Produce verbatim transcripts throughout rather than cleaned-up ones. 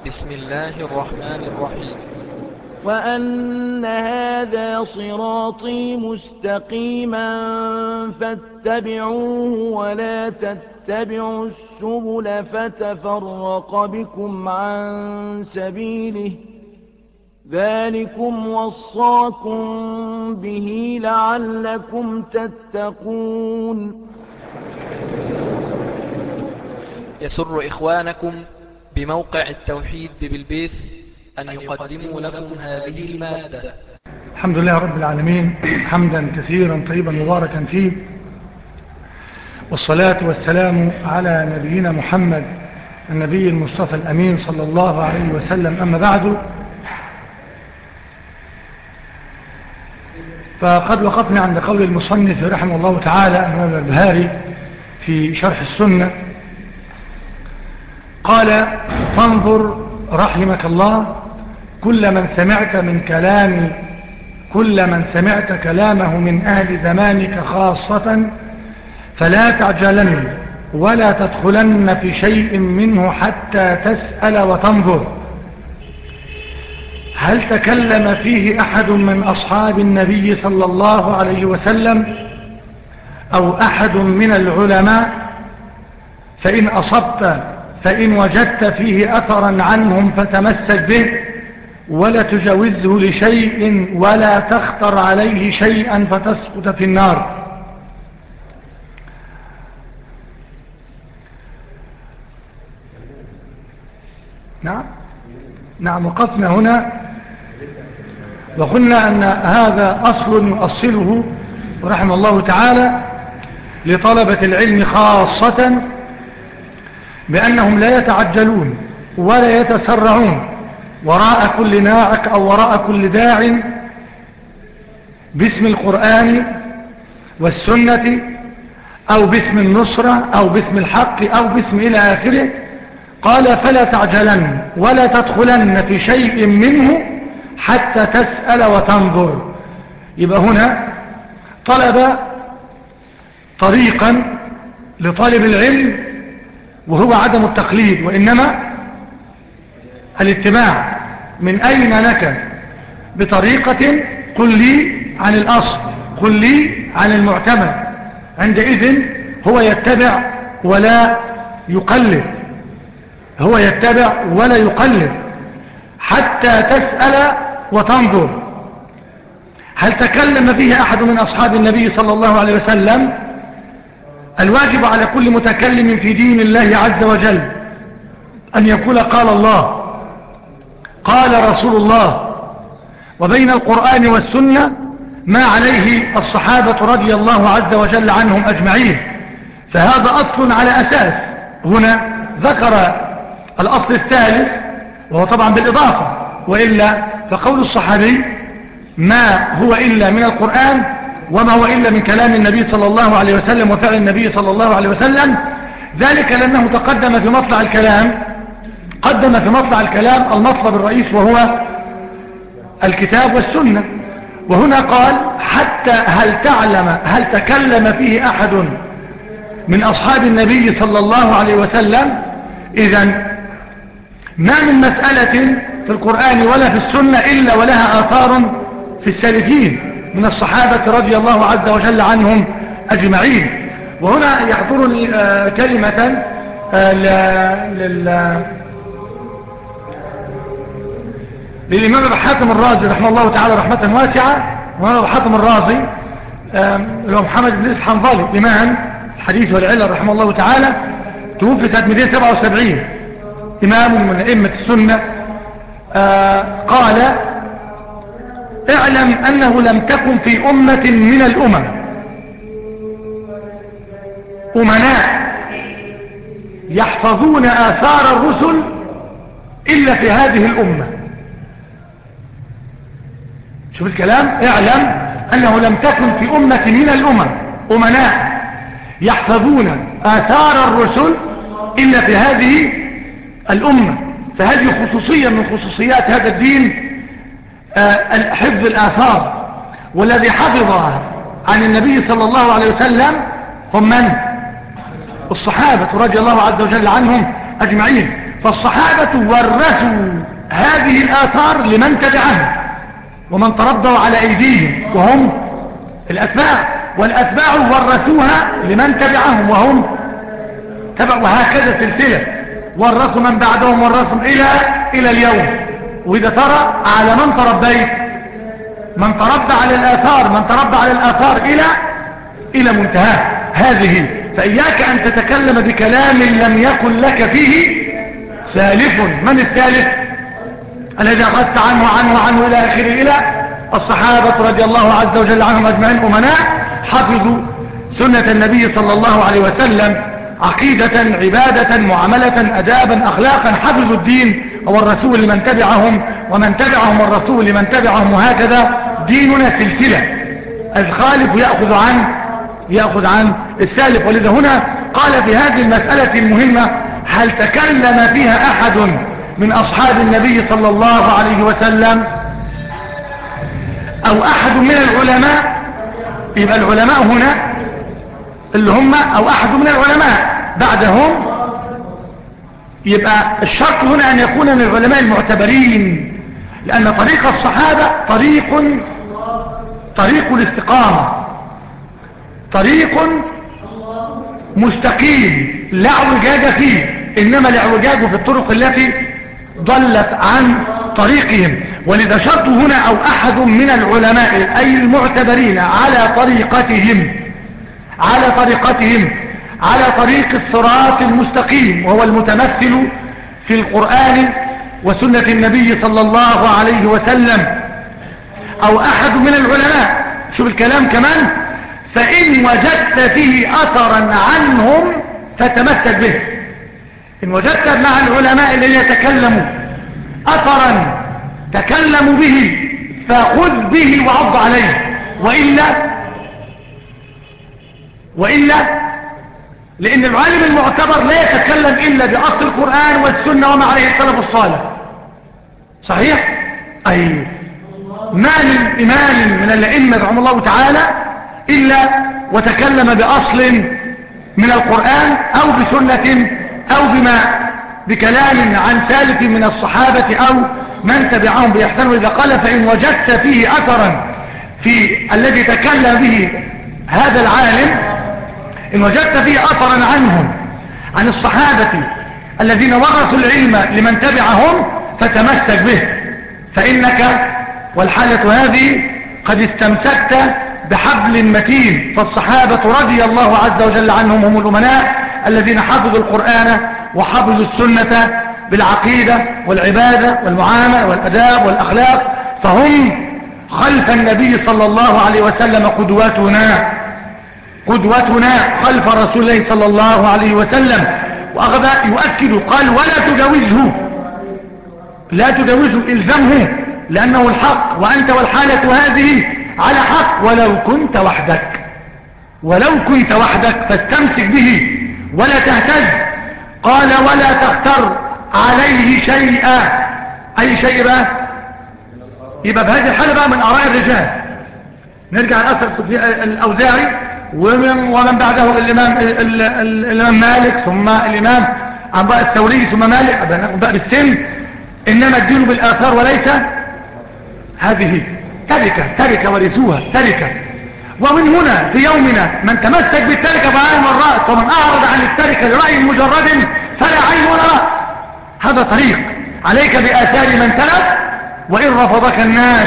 بسم الله الرحمن الرحيم. وأن هذا صراطي مستقيما فاتبعوه ولا تتبعوا السبل فتفرق بكم عن سبيله ذلكم وصاكم به لعلكم تتقون. يسر إخوانكم بموقع التوحيد ببلبيس أن يقدموا لكم هذه المادة. الحمد لله رب العالمين، حمدا كثيرا طيبا مباركا فيه، والصلاة والسلام على نبينا محمد النبي المصطفى الأمين صلى الله عليه وسلم. أما بعد، فقد وقفنا عند قول المصنف رحمه الله تعالى الإمام البهاري في شرح السنة، قال: فانظر رحمك الله كل من سمعت من كلام كل من سمعت كلامه من أهل زمانك خاصة فلا تعجلن ولا تدخلن في شيء منه حتى تسأل وتنظر هل تكلم فيه أحد من أصحاب النبي صلى الله عليه وسلم أو أحد من العلماء، فإن أصبت فإن وجدت فيه أثرا عنهم فتمسك به ولا تجوزه لشيء ولا تختر عليه شيئا فتسقط في النار. نعم نعم وقفنا هنا وقلنا أن هذا أصل يؤصله رحمه الله تعالى لطلبة العلم خاصة، بأنهم لا يتعجلون ولا يتسرعون وراء كل ناعق أو وراء كل داع باسم القرآن والسنة أو باسم النصرة أو باسم الحق أو باسم إلى آخره. قال: فلا تعجلن ولا تدخلن في شيء منه حتى تسأل وتنظر. يبقى هنا طلب طريقا لطالب العلم، وهو عدم التقليد وإنما الاتباع. من أين لك بطريقة؟ قل لي عن الأصل، قل لي عن المعتمد. عندئذ هو يتبع ولا يقلد، هو يتبع ولا يقلد حتى تسأل وتنظر هل تكلم فيه أحد من أصحاب النبي صلى الله عليه وسلم. الواجب على كل متكلم في دين الله عز وجل أن يقول قال الله، قال رسول الله، وبين القرآن والسنة ما عليه الصحابة رضي الله عز وجل عنهم أجمعين. فهذا أصل على أساس. هنا ذكر الأصل الثالث وهو طبعا بالإضافة، وإلا فقول الصحابي ما هو إلا من القرآن وما هو إلا من كلام النبي صلى الله عليه وسلم وفعل النبي صلى الله عليه وسلم. ذلك لأنه تقدم في مطلع الكلام قدم في مطلع الكلام المطلب الرئيس وهو الكتاب والسنة. وهنا قال: حتى هل تعلم هل تكلم فيه أحد من أصحاب النبي صلى الله عليه وسلم. إذن ما من مسألة في القرآن ولا في السنة إلا ولها آثار في السالفين من الصحابة رضي الله عز وجل عنهم أجمعين. وهنا يحضرني كلمة للإمام أبو حاتم الرازي رحمه الله تعالى رحمة واسعة. وأنا أبو حاتم الرازي هو محمد بن إسحاق حنظلي إمام الحديث والعلل رحمه الله تعالى، توفي سنة مئتين وسبعة وسبعين، إمام من أئمة السنة. قال: اعلم أنه لم تكن في أمة من الأمم أمناء يحفظون آثار الرسل إلا في هذه الأمة. شوف الكلام: اعلم أنه لم تكن في أمة من الأمم أمناء يحفظون آثار الرسل إلا في هذه الأمة. فهذه خصوصية من خصوصيات هذا الدين، آه حفظ الآثار. والذي حفظها عن النبي صلى الله عليه وسلم هم من؟ الصحابة رضي الله عز وجل عنهم أجمعين. فالصحابة ورثوا هذه الآثار لمن تبعهم ومن تربوا على أيديهم وهم الأتباع، والأتباع ورثوها لمن تبعهم وهم تبع، وهكذا سلسلة ورثوا من بعدهم ورثهم إلى إلى اليوم. وإذا ترى على من تربيت، من تربى على الآثار، من تربى على الآثار إلى إلى منتهى هذه. فإياك أن تتكلم بكلام لم يكن لك فيه سالف. من السالف؟ الذي أخذت عنه عنه عنه إلى آخره، إلى الصحابة رضي الله عز وجل عنهم أجمعين، أمناء حفظوا سنة النبي صلى الله عليه وسلم عقيدة، عبادة، معاملة، أدابا، أخلاقا، حفظوا الدين والرسول لمن تبعهم، ومن تبعهم الرسول لمن تبعهم، وهكذا ديننا سلسلة. الخالف يأخذ عن يأخذ عن السالف. ولذا هنا قال في هذه المسألة المهمة: هل تكلم فيها أحد من أصحاب النبي صلى الله عليه وسلم أو أحد من العلماء؟ يبقى العلماء هنا اللي هم أو أحد من العلماء بعدهم، يبقى الشرط هنا أن يكون من العلماء المعتبرين، لأن طريق الصحابة طريق طريق الاستقامة، طريق مستقيم لا اعوجاج فيه، إنما الاعوجاج في الطرق التي ضلت عن طريقهم. ولذا شرط هنا أو أحد من العلماء أي المعتبرين على طريقتهم على طريقتهم على طريق الصراط المستقيم، وهو المتمثل في القرآن وسنة النبي صلى الله عليه وسلم. أو أحد من العلماء، شوف الكلام كمان، فإن وجدت فيه أثرا عنهم فتمسك به. إن وجدت مع العلماء الذين يتكلموا أثرا تكلموا به فخذ به وعض عليه، وإلا وإلا لأن العالم المعتبر لا يتكلم إلا بأصل القرآن والسنة وما عليه السلف الصالح. صحيح؟ أي ما من إمام من الأئمة رحمه الله تعالى إلا وتكلم بأصل من القرآن أو بسنة أو بما بكلام عن سالف من الصحابة أو من تبعهم بإحسان. إذا قال فإن وجدت فيه أثرا في الذي تكلم به هذا العالم، إن وجدت فيه أثرا عنهم عن الصحابة الذين ورثوا العلم لمن تبعهم فتمسك به، فإنك والحالة هذه قد استمسكت بحبل متين. فالصحابة رضي الله عز وجل عنهم هم الأمناء الذين حفظوا القرآن وحفظوا السنة بالعقيدة والعبادة والمعاملة والأداب والأخلاق، فهم خلف النبي صلى الله عليه وسلم قدوتنا قدوتنا خلف رسول الله صلى الله عليه وسلم. وأخذ يؤكد قال ولا تجاوزه لا تجاوزه إلزمه لأنه الحق، وأنت والحالة هذه على حق ولو كنت وحدك ولو كنت وحدك فاستمسك به ولا تهتز. قال ولا تختر عليه شيئا. أي شيء بقى؟ يبقى بهذه الحالة بقى من آراء الرجال. نرجع الأثر الأوزاعي ومن, ومن بعده الإمام, الإمام مالك ثم الإمام عنباء الثوري ثم مالك بقى بالسن. إنما الدين بالآثار وليس هذه تركة تركة ورثوها تركة. ومن هنا في يومنا من تمسك بالتركة فعلم الرأس، ومن أعرض عن التركة لرأي مجرد فلا عين ولا رأس. هذا طريق عليك بآثار من تلف، وإن رفضك الناس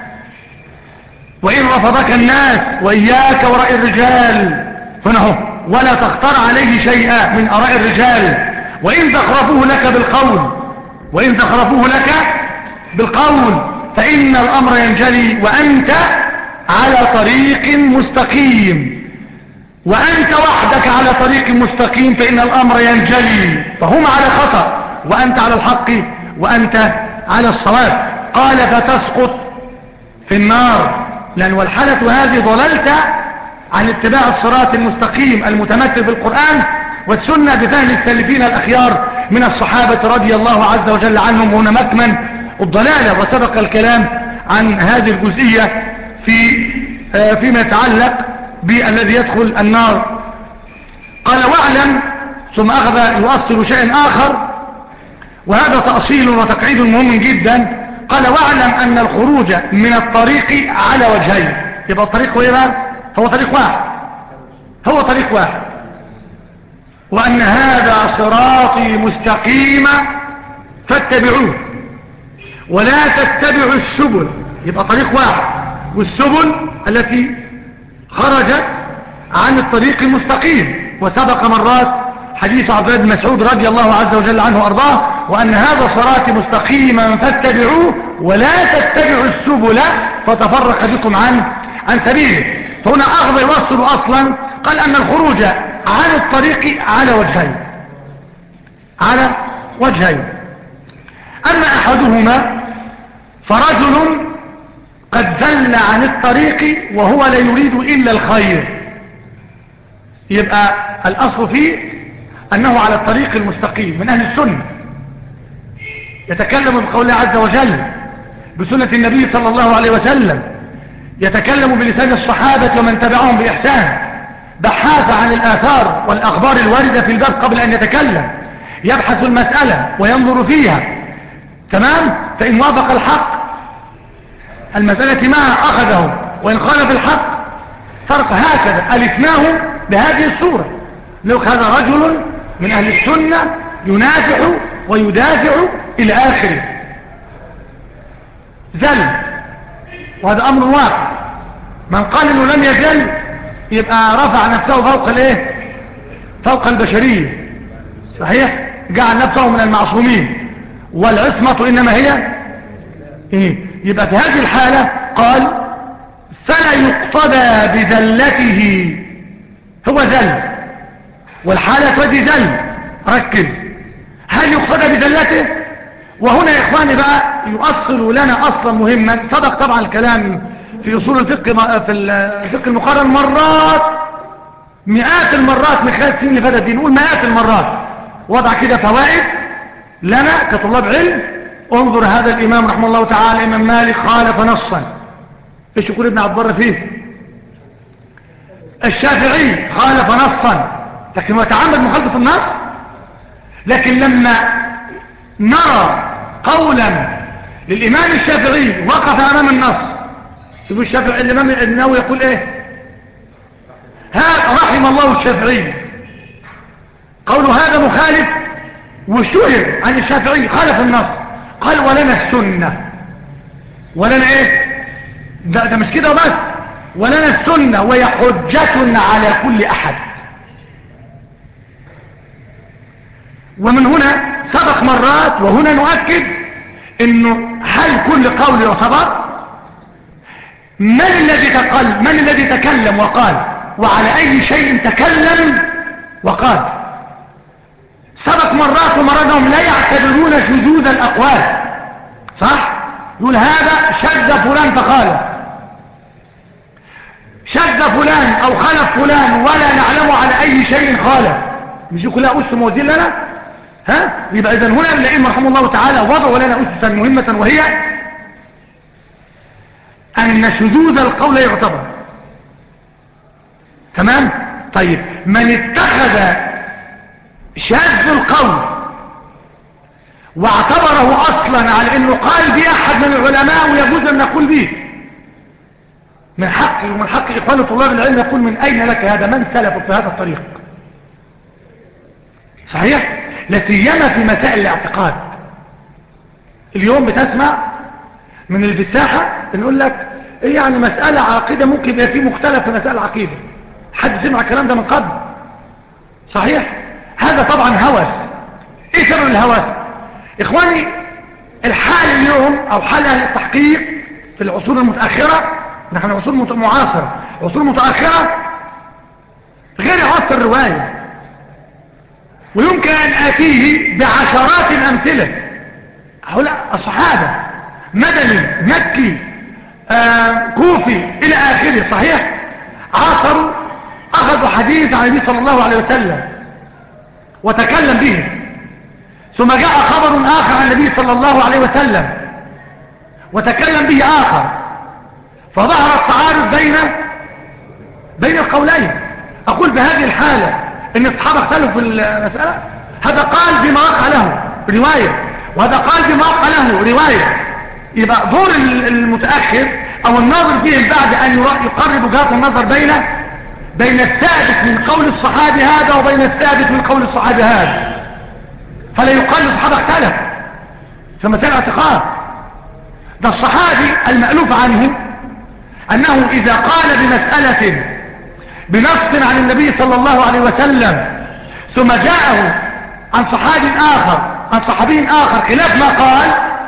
وإن رفضك الناس وإياك ورأي الرجال هنا، ولا تختار عليه شيئا من آراء الرجال، وإن زخرفوه لك بالقول وإن زخرفوه لك بالقول فإن الأمر ينجلي وأنت على طريق مستقيم، وأنت وحدك على طريق مستقيم فإن الأمر ينجلي. فهم على خطأ وأنت على الحق وأنت على الصواب. قال فتسقط في النار، لأن والحالة هذه ضللت عن اتباع الصراط المستقيم المتمثل في القرآن والسنة بفهم السلفين الأخيار من الصحابة رضي الله عز وجل عنهم. هنا مكمن الضلالة، وسبق الكلام عن هذه الجزئية في فيما يتعلق بالذي يدخل النار. قال واعلم، ثم أخذ يؤصل شيء آخر، وهذا تأصيل وتقعيد مهم جدا. قال واعلم أن الخروج من الطريق على وجهين. يبقى الطريق هو إيه بقى؟ هو طريق واحد، هو طريق واحد. وأن هذا صراطي مستقيما فاتبعوه ولا تتبعوا السبل. يبقى طريق واحد، والسبل التي خرجت عن الطريق المستقيم. وسبق مرات حديث عبد الله بن مسعود رضي الله عز وجل عنه وارضاه، وأن هذا صراطي مستقيما فاتبعوه ولا تتبعوا السبل فتفرق بكم عن عن سبيله. فهنا أخذ يوصل أصلا، قال أن الخروج عن الطريق على وجهين، على وجهين. أما أحدهما فرجل قد زل عن الطريق وهو لا يريد إلا الخير، يبقى الأصل فيه أنه على الطريق المستقيم من أهل السنة، يتكلم بقول الله عز وجل، بسنة النبي صلى الله عليه وسلم، يتكلم بلسان الصحابة ومن تبعهم بإحسان، بحاث عن الآثار والأخبار الواردة في الباب قبل أن يتكلم، يبحث المسألة وينظر فيها، تمام؟ فإن وافق الحق المسألة معه أخذه، وإن خالف الحق فرق. هكذا ألفناه بهذه الصورة، لك هذا رجل من أهل السنة ينافع ويدافع إلى آخره، زل، وهذا أمر واقع. من قال إنه لم يزل يبقى رفع نفسه فوق الايه؟ فوق البشرية، صحيح؟ جعل نفسه من المعصومين، والعصمة إنما هي إيه؟ يبقى في هذه الحالة قال فلا يقتدى بزلته، هو زل والحالة تودي زل. ركز، هل يقتدى بزلته؟ وهنا يا إخواني بقى يؤصل لنا أصلا مهما. صدق طبعا الكلام في أصول الفقه في الفقه المقارن مرات، مئات المرات من خلال السنين اللي فاتت دي، نقول مئات المرات، وضع كده فوائد لنا كطلاب علم. انظر هذا الإمام رحمه الله تعالى، إمام مالك خالف نصا، ايش يقول ابن عبد البر فيه؟ الشافعي خالف نصا، لكن هو تعمد مخالفة النص. لكن لما نرى قولا للإمام الشافعي وقف أمام النص، يقول الشافعي الإمام النووي يقول إيه؟ هذا رحم الله الشافعي، قوله هذا مخالف، واشتهر عن الشافعي خالف النص، قال ولنا السنة، ولنا إيه؟ ده, ده مش كده بس، ولنا السنة وهي حجة على كل أحد. ومن هنا سبق مرات، وهنا نؤكد انه هل كل قول يعتبر؟ من الذي تقل من الذي تكلم وقال، وعلى اي شيء تكلم وقال؟ سبق مرات ومرات هم لا يعتبرون شذوذ الاقوال، صح؟ يقول هذا شذ فلان فقال، شذ فلان او خالف فلان ولا نعلم على اي شيء خالف، مش كلها أس موزين لنا؟ ها؟ يبقى إذن هنا الائمة رحمه الله تعالى وضعوا لنا أسسا مهمة، وهي أن شذوذ القول يعتبر، تمام؟ طيب من اتخذ شاذ القول واعتبره أصلا على أنه قال به أحد من العلماء ويجوز أن نقول به، من حق ومن حق إخوان طلاب العلم يقول من أين لك هذا؟ من سلف في هذا الطريق؟ صحيح؟ لسيما في مسائل الاعتقاد. اليوم بتسمع من اللي في الساحة نقول لك ايه يعني مسألة عقيدة ممكن يبقى فيه مختلف في مسائل عقيدة. حد سمع الكلام ده من قبل؟ صحيح؟ هذا طبعا هوس. ايه سبب الهوس؟ اخواني الحال اليوم او حال اهل التحقيق في العصور المتأخرة، نحن عصور معاصرة، عصور متأخرة غير عصر الرواية، ويمكن أن آتيه بعشرات الأمثلة. هؤلاء الصحابة مدني مكي آه، كوفي إلى آخره، صحيح؟ عاصروا، أخذوا حديث عن النبي صلى الله عليه وسلم وتكلم به، ثم جاء خبر آخر عن النبي صلى الله عليه وسلم وتكلم به آخر، فظهر التعارض بين بين القولين. أقول بهذه الحالة ان الصحابة اختلفوا في المسألة، هذا قال بما وقع له رواية، وهذا قال بما قاله رواية. يبقى دور المتأخر أو الناظر فيهم بعد أن يقرب وجهات النظر بين بين الثابت من قول الصحابي هذا وبين الثابت من قول الصحابي هذا، فلا يقال الصحابة اختلف في مسألة اعتقاد. ده الصحابي المألوف عنه أنه إذا قال بمسألة بنص عن النبي صلى الله عليه وسلم ثم جاءه عن صحابي آخر عن صحابي آخر خلاف ما قال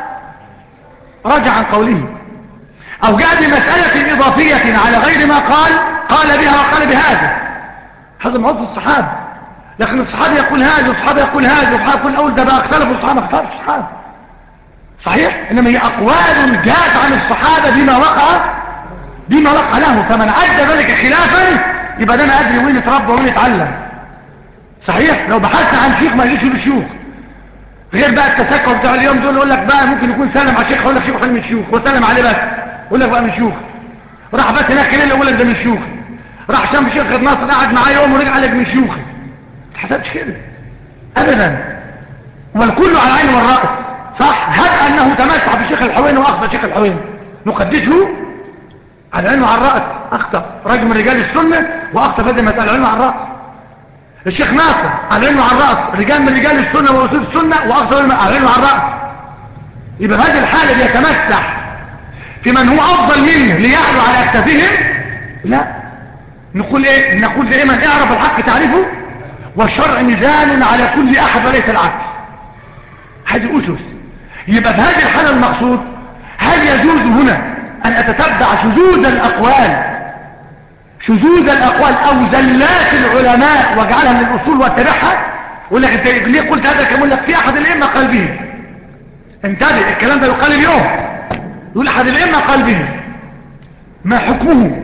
رجع عن قوله، أو جاء بمسألة إضافية على غير ما قال قال بها وقال بهذا. هذا معروف الصحابة، لكن الصحابي يقول هذا والصحابي يقول هذا والصحابي يقول أول ده بقى اختلف والصحابة اختلف الصحابة صحيح، إنما هي أقوال جاءت عن الصحابة بما وقع بما وقع له، فمن عد ذلك خلافا يبقى ده ما أدري وين يتربى وين يتعلم. صحيح، لو بحثنا عن شيخ ما يجيش بالشيوخ، غير بقى التسكع بتاع اليوم دول يقول لك بقى ممكن يكون سلم على شيخ يقول لك شيخ من الشيوخ وسلم عليه بس يقول لك بقى من الشيوخ، راح بس هناك ليله يقول لك ده من الشيوخ، راح شام شيخ ناصر قعد معاه يوم ورجع لك من شيوخي. ما تحسبش كده ابدا، والكل على العين والراس. صح، هل انه تمسح بشيخ الحويني واخطا شيخ الحويني نقدسه على العين وعلى الراس؟ اخطا رجل من رجال السنه واخطا بدل ما على العين وعلى الراس. الشيخ ناصر على العين وعلى الراس، رجال من رجال السنه ورسول السنه واخطا على العين وعلى الراس. يبقى هذه الحاله بيتمسح في من هو افضل منه ليعلو على اكتافهم؟ لا، نقول ايه؟ نقول دائما اعرف الحق تعرفه والشرع ميزان على كل احد وليس العكس. هذه اسس. يبقى في هذه الحاله المقصود هل يجوز هنا ان اتتبع شذوذ الاقوال شذوذ الاقوال او زلات العلماء واجعلها من الاصول واتبعها؟ يقول لك انت ليه قلت هذا؟ كمان لك في احد الائمه قال به. انتبه، الكلام ده يقال اليوم، يقول احد الائمه قال به، ما حكمه؟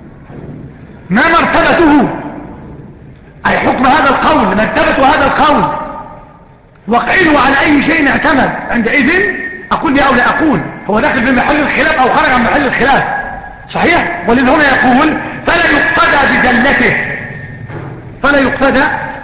ما مرتبته؟ اي حكم هذا القول، مرتبة هذا القول، وقعه على اي شيء اعتمد. عندئذ اقول لي او لا اقول هو داخل في محل الخلاف او خرج عن محل الخلاف. صحيح، ولذا هنا يقول فلا يقتدى بزلته، فلا يقتدى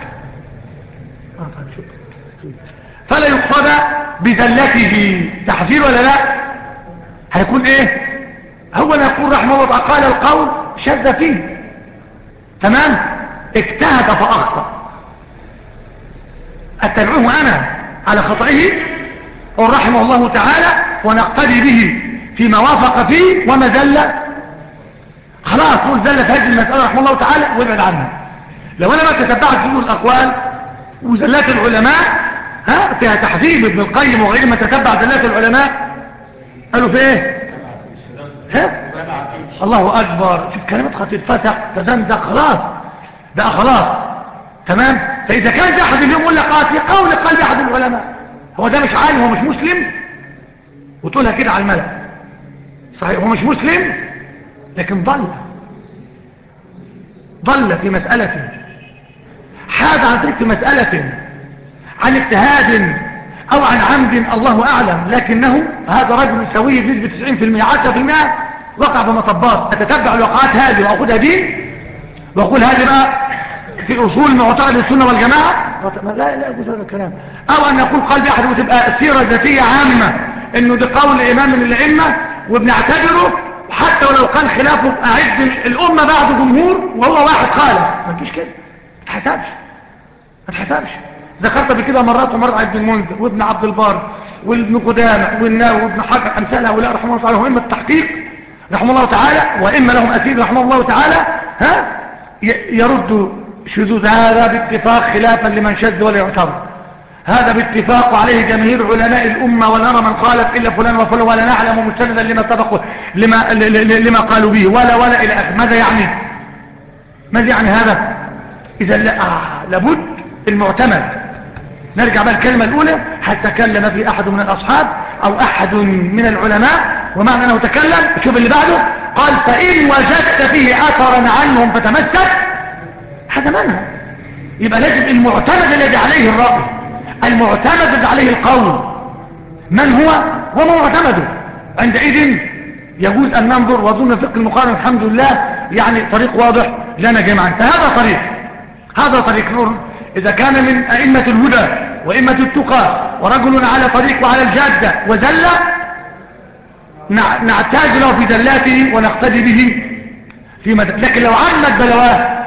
فلا يقتدى بزلته. تحذير ولا لا؟ هيكون ايه؟ هو يقول رحمه الله قال القول شذ فيه، تمام، اجتهد فأخطأ، اتبعوه انا على خطئه ورحمه الله تعالى ونقتدي به فيما وافق فيه وما زل خلاص نقول زل في هذه المسألة رحمه الله تعالى وابعد عنها. لو انا ما تتبعت كل الاقوال وزلات العلماء ها فيها تحذيب ابن القيم وغيره، ما تتبع زلات العلماء قالوا في ايه؟ ها؟ الله اكبر، شوف كلمات خطير، فسق تزندق، خلاص ده خلاص تمام. فاذا كان ده احد اليوم يقول لك اه في قول قال احد العلماء، هو ده مش عالم، هو مش مسلم، وتقولها كده على الملأ. صحيح هو مش مسلم لكن ضل ضل في مسألة، حاد عن تلك مسألة عن اجتهاد او عن عمد الله اعلم، لكنه هذا رجل سوي بنسبة تسعين بالمئة عشرة بالمئة وقع بمطبات. اتتبع الوقعات هذه واخذها دين واقول هذه بقى في اصول معتقد السنه والجماعه؟ لا لا يجوز هذا الكلام. او ان يقول قلبي احد وتبقى سيره ذاتيه عامه انه ده قول امام من الائمه وبنعتبره حتى ولو كان خلافه اعد الامه بعد جمهور وهو واحد قال ما تجيش كده، ما تحسبش ما تحسبش. ذكرت بكده مرات ومرة ابن المنذر وابن عبد البر وابن قدامه والناوي وابن حجر امثال هؤلاء رحمه الله تعالى هم التحقيق رحمه الله تعالى، وإما لهم أسيد رحمه الله تعالى ها يرد شذوذ هذا باتفاق خلافا لمن شذ ولا يعتبر، هذا باتفاق عليه جماهير علماء الأمة ولا نرى من خالف إلا فلان وفلان ولا نعلم مستندا لما سبقوا لما, لما قالوا به ولا ولا إلى آخر. ماذا يعني؟ ماذا يعني هذا؟ إذا لا آه لابد المعتمد. نرجع بقى الكلمة الأولى، حتى تكلم في أحد من الأصحاب أو أحد من العلماء، ومعنى أنه تكلم شوف اللي بعده قال فإن وجدت فيه أثرا عنهم فتمسك، هذا منها. يبقى لازم المعتمد الذي عليه الرأي، المعتمد الذي عليه القول من هو وما معتمده. عندئذ يجوز أن ننظر، وظن فقه المقارنة الحمد لله يعني طريق واضح لنا جميعا. فهذا طريق، هذا طريق نور إذا كان من أئمة الهدى وإمة التقى ورجل على طريق وعلى الجادة وزل نعتاد له في زلاته ونقتدي به في مدى. لكن لو عمت بلواه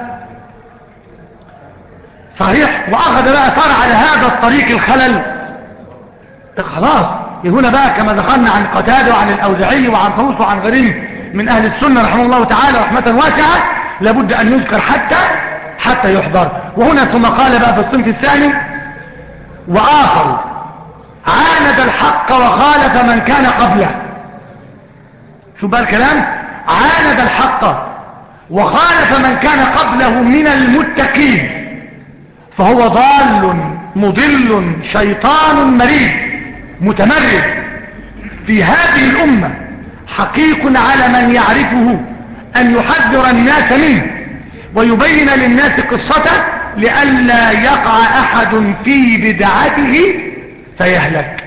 صحيح وأخذ بقى صار على هذا الطريق الخلل خلاص هنا بقى كما ذكرنا عن قتادة وعن الأوزعي وعن طاووس وعن غيرهم من أهل السنة رحمه الله تعالى رحمة واسعة لابد أن يذكر حتى حتى يحضر. وهنا ثم قال بقى في الصنف الثاني وآخر عاند الحق وخالف من كان قبله. شو بقى الكلام؟ عاند الحق وخالف من كان قبله من المتقين فهو ضال مضل شيطان مريد متمرد في هذه الأمة حقيق على من يعرفه أن يحذر الناس منه ويبين للناس قصته لئلا يقع أحد في بدعته فيهلك.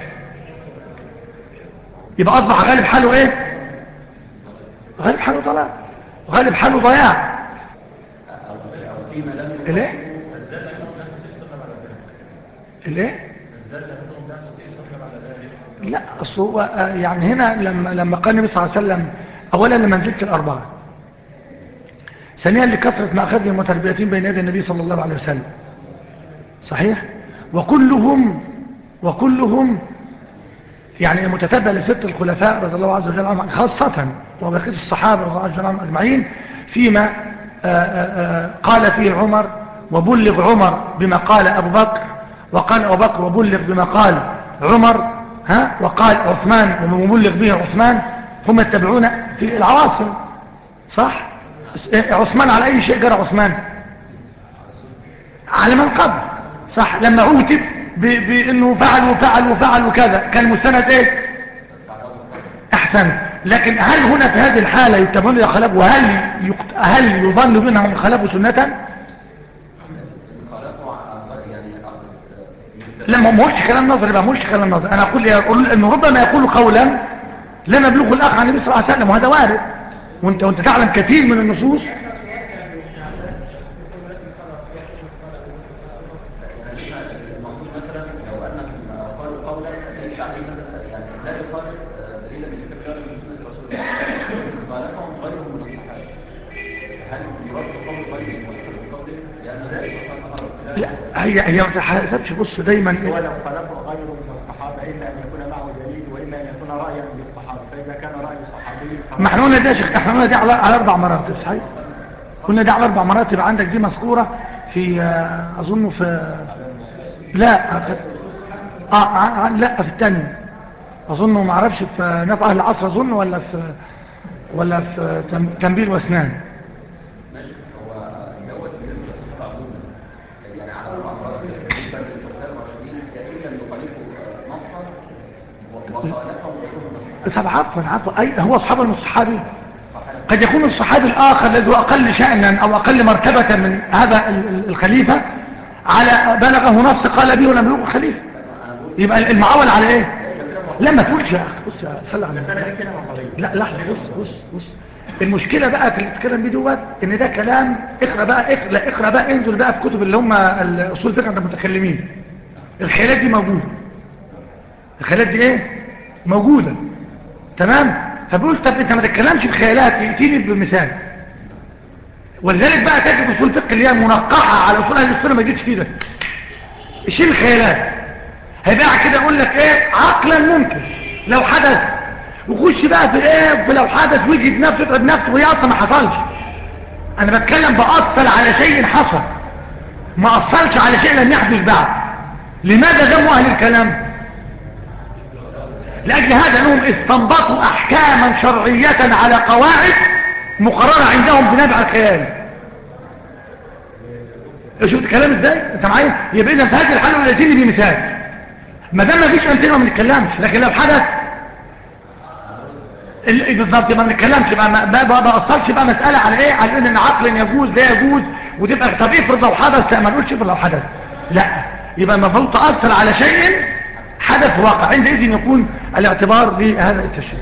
يبقى أصبح غالب حاله إيه؟ غالب حاله ضلال غالب حاله ضياع. الايه الايه لا اصل هو يعني هنا لما لما قال النبي صلى الله عليه وسلم اولا لمنزله الاربعه ثانيا لكثره ماخذهم وتربيتهم بين يدي النبي صلى الله عليه وسلم صحيح وكلهم وكلهم يعني متتبع لست الخلفاء رضي الله عز وجل عنهم خاصة وبقية الصحابة رضي الله عز وجل عنهم أجمعين فيما آآ آآ قال فيه عمر وبلغ عمر بما قال أبو بكر وقال أبو بكر وبلغ بما قال عمر ها وقال عثمان ومبلغ به عثمان هم يتبعون في العواصم صح. عثمان على أي شيء جرى عثمان على من قبل صح لما عوتب بأنه فعل وفعل وفعل وكذا كان مستند ايه احسن. لكن هل هنا في هذه الحالة يتبعون إذا خلقوا وهل يقت... هل يظن بأنهم خلقوا سنة لما ما قلتش كلام نظري بقى ما قلتش كلام نظري انا اقول اقول انه ربما يقول قولا لم يبلغه الاخ عن النبي صلى الله عليه وسلم وهذا وارد وانت وانت تعلم كثير من النصوص لا هي هي ما تحسبش بص دايما ولو خلقه غيره من الصحابه الا ان يكون معه دليل واما ان يكون رايا للصحابه فاذا كان راي صحابي ما احنا قلنا ده يا شيخ احنا قلنا دي على, على اربع مراتب صحيح قلنا دي على اربع مراتب عندك دي مذكوره في اظن في لا اه, آه لا في الثانيه اظن ما اعرفش في نفع اهل العصر اظن ولا في ولا في تنبيل واسنان طب عفوا عفوا اي هو اصحاب الصحابي قد يكون الصحابي الاخر الذي هو اقل شأنا او اقل مرتبة من هذا الخليفة على بلغه نص قال به ولم يبلغه خليفة يبقى المعول على ايه لا ما تقولش يا اخي بص يا صلى على النبي لا لحظه بص بص بص المشكله بقى في اللي بتتكلم بيه دوت ان ده كلام اقرا بقى اقرا اقرا بقى انزل بقى في كتب اللي هم الاصول الفقه عند المتكلمين الخيالات دي موجوده الخيالات دي ايه موجوده تمام فبقول طب انت ما تتكلمش في خيالات ائتيني بمثال ولذلك بقى تجد اصول الفقه اللي هي منقحه على اصول اهل السنه ما جتش كده شيل الخيالات هيبقى كده اقول لك ايه عقلا ممكن لو حدث وخش بقى في ايه لو حدث ويجي بنفسه يتعب نفسه وهي اصلا ما حصلش انا بتكلم باثر على شيء حصل ما اثرش على شيء لم يحدث بعد لماذا ذموا اهل الكلام لاجل هذا انهم استنبطوا احكاما شرعيه على قواعد مقرره عندهم بنبع الخيال شفت الكلام ازاي انت معايا يبقى اذا في هذه الحاله نأتيني بمثال ما دام ما فيش امثله ما بنتكلمش لكن لو حدث بالظبط ما بنتكلمش بقى ما بأثرش بقى مساله على ايه على ان عقل يجوز لا يجوز وتبقى طب افرض لو حدث لا ما نقولش افرض لو حدث لا يبقى المفروض تاثر على شيء حدث واقع عندئذ يكون الاعتبار لهذا التشريع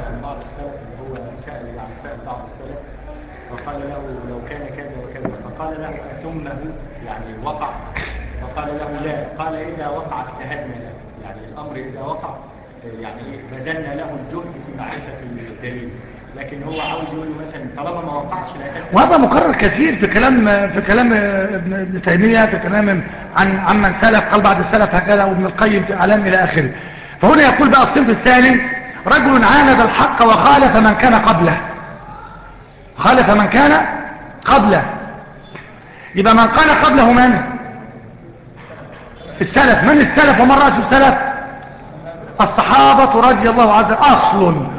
فقال له لو كان كذا وكذا فقال له ثمه يعني وقع فقال له لا قال قال إذا وقع اجتهدنا له، يعني الأمر إذا وقع يعني بذلنا له الجهد في معرفة الدليل، لكن هو عاوز يقول له مثلا طالما ما وقعش لا تكتب. وهذا مكرر كثير في كلام في كلام ابن تيمية، في كلام عن عن من سلف، قال بعد السلف هكذا، وابن القيم في اعلام الى اخره. فهنا يقول بقى الصنف الثاني: رجل عاند الحق وخالف من كان قبله. خالف من كان قبله، يبقى من كان قبله من؟ السلف. من السلف ومن رأس السلف؟ الصحابة رضي الله عنهم أصل،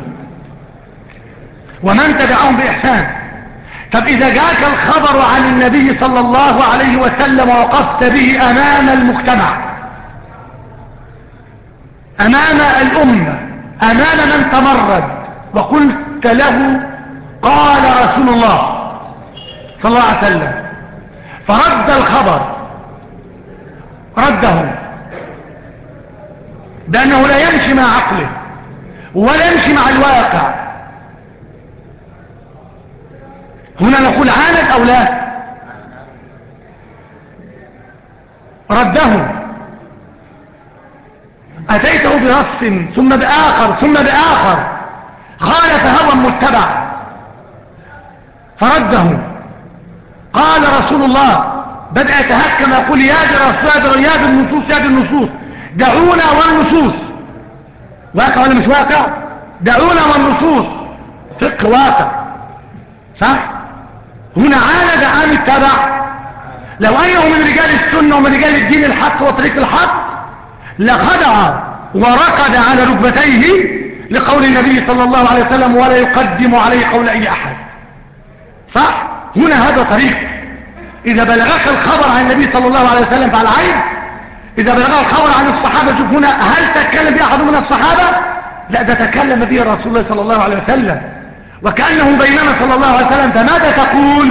ومن تبعهم بإحسان. طب إذا جاءك الخبر عن النبي صلى الله عليه وسلم ووقفت به أمام المجتمع، أمام الأمة، أمام من تمرد، وقلت له قال رسول الله صلى الله عليه وسلم، فرد الخبر، رده بأنه لا يمشي مع عقله ولا يمشي مع الواقع، هنا نقول عاند أو لا؟ رده. أتيته بنص ثم بآخر ثم بآخر، خالف هوى متبع فرده. قال رسول الله، بدأ يتهكم يقول: يا دي رسول، يا دي النصوص، يا دي النصوص، دعونا والنصوص. واقع ولا مش واقع؟ دعونا والنصوص، فقه واقع، صح؟ هنا عاند عن التبع. لو أنه من رجال السنة ومن رجال الدين الحق وطريق الحق لخدع ورقد على ركبتيه لقول النبي صلى الله عليه وسلم: ولا يقدم عليه قول أي أحد، صح؟ هنا هذا طريق. إذا بلغك الخبر عن النبي صلى الله عليه وسلم فعلى عين، إذا بلغك الخبر عن الصحابة، شوف هنا، هل تكلم به أحد من الصحابة؟ لا، ده تكلم به رسول الله صلى الله عليه وسلم، وكأنه بيننا صلى الله عليه وسلم. فماذا تقول؟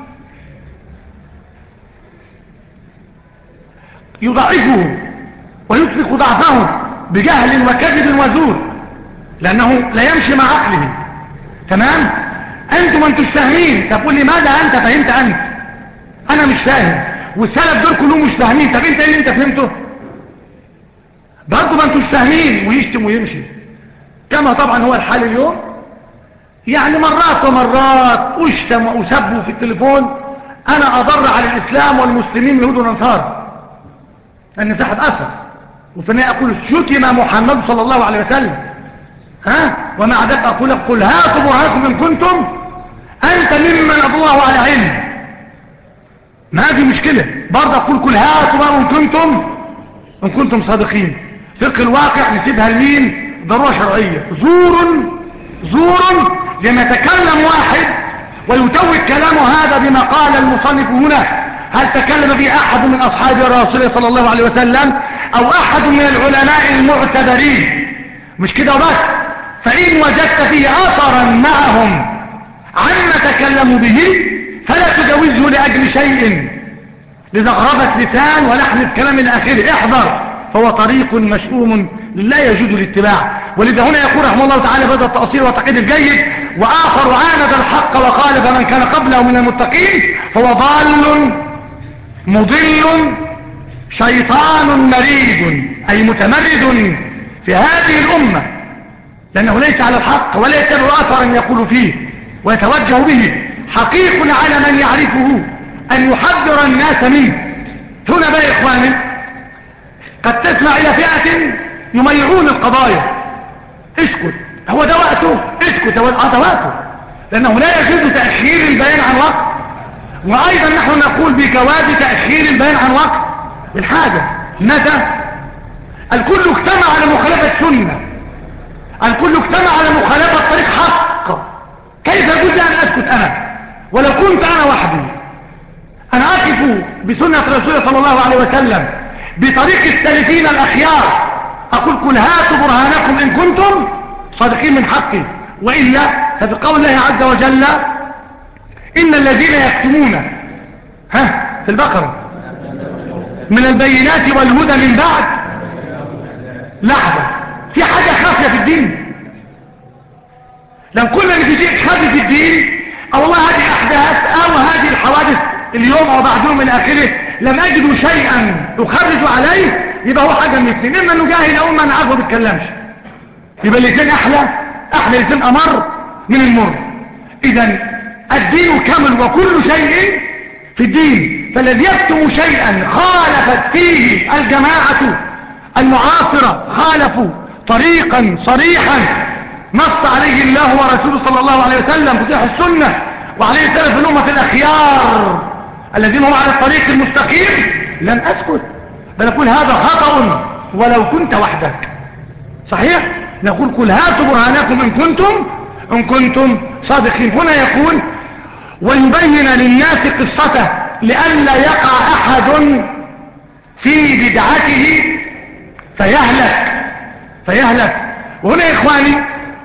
يضعفه ويطلق ضعفه بجهل وكذب وزور، لأنه لا يمشي مع عقله. تمام؟ أنتم أنتم فاهمين. تقول لي ماذا أنت فهمت؟ أنت أنا مش فاهم، والسلف دول كلهم مش فاهمين. طب أنت إيه اللي أنت فهمته؟ برضه ما أنتم فاهمين، ويشتم ويمشي، كما طبعا هو الحال اليوم. يعني مرات ومرات أشتم وأسب في التليفون، أنا أضر على الإسلام والمسلمين يهود ونصارى، لأن صاحب أثر. وفي النهاية أقول: شتم محمد صلى الله عليه وسلم، ها؟ ومع ذلك أقول: قل هاتوا برهانكم إن كنتم أنت ممن الله على علم. ما في مشكلة، برضه أقول: قل هاتوا برهانكم إن كنتم إن كنتم صادقين. فقه الواقع نسيبها لمين؟ ضرورة شرعية. زور زور لما يتكلم واحد ويتوج كلامه هذا بما قال المصنف هنا. هل تكلم به أحد من أصحاب الرسول صلى الله عليه وسلم أو أحد من العلماء المعتبرين؟ مش كده بس، فإن وجدت فيه أثرا معهم عما تكلموا به فلا تجوزه لأجل شيء، لزغربة لسان ولحن الكلام إلى آخره. احذر، فهو طريق مشؤوم لا يجوز الاتباع. ولذا هنا يقول رحمه الله تعالى بدأ التأصيل والتقييد الجيد: وآخر عاند الحق وخالف من كان قبله من المتقين فهو ضال مضل شيطان مريد، أي متمرد في هذه الأمة، لأنه ليس على الحق ولا يتبع أثرا يقول فيه ويتوجه به. حقيق على من يعرفه أن يحذر الناس منه. هنا بقى يا إخواني قد تسمع إلى فئة يميعون القضايا. اسكت، هو ده وقته، اسكت، هو ده وقته، لأنه لا يجوز تأخير البيان عن وقت. وأيضا نحن نقول بجواز تأخير البيان عن وقت الحاجة. متى؟ الكل اجتمع على مخالفة السنة، الكل اجتمع على مخالفة طريق حق، كيف يجوز أن أسكت أنا؟ ولو كنت أنا وحدي أنا أقف بسنة رسول صلى الله عليه وسلم بطريق السالفين الأخيار، أقول: قل هاتوا برهانكم إن كنتم صادقين من حقي. وإلا ففي قول الله عز وجل: إن الذين يكتمون، ها في البقرة، من البينات والهدى من بعد. لحظة، في حاجة خافية في الدين؟ لو كنا نجيب خافية في الدين، أو الله هذه الأحداث أو هذه الحوادث اليوم أو بعدهم من آخره لم أجد شيئا أخرج عليه، يبقى هو حاجة من الاثنين، إما أنه جاهل أو إما أنا عارفه ما بيتكلمش، يبقى الاثنين أحلى أحلى الاثنين أمر من المر. إذا الدين كامل وكل شيء في الدين، فالذي يكتم شيئا خالفت فيه الجماعة المعاصرة، خالفوا طريقا صريحا نص عليه الله ورسوله صلى الله عليه وسلم في صحيح السنة، وعليه سلف الأمة الأخيار الذين هم على الطريق المستقيم، لن أسكت، بل أقول هذا خطأ ولو كنت وحدك. صحيح؟ نقول قل هاتوا برهانكم إن كنتم إن كنتم صادقين. هنا يقول ويبين للناس قصته لئلا يقع أحد في بدعته فيهلك فيهلك وهنا يا إخواني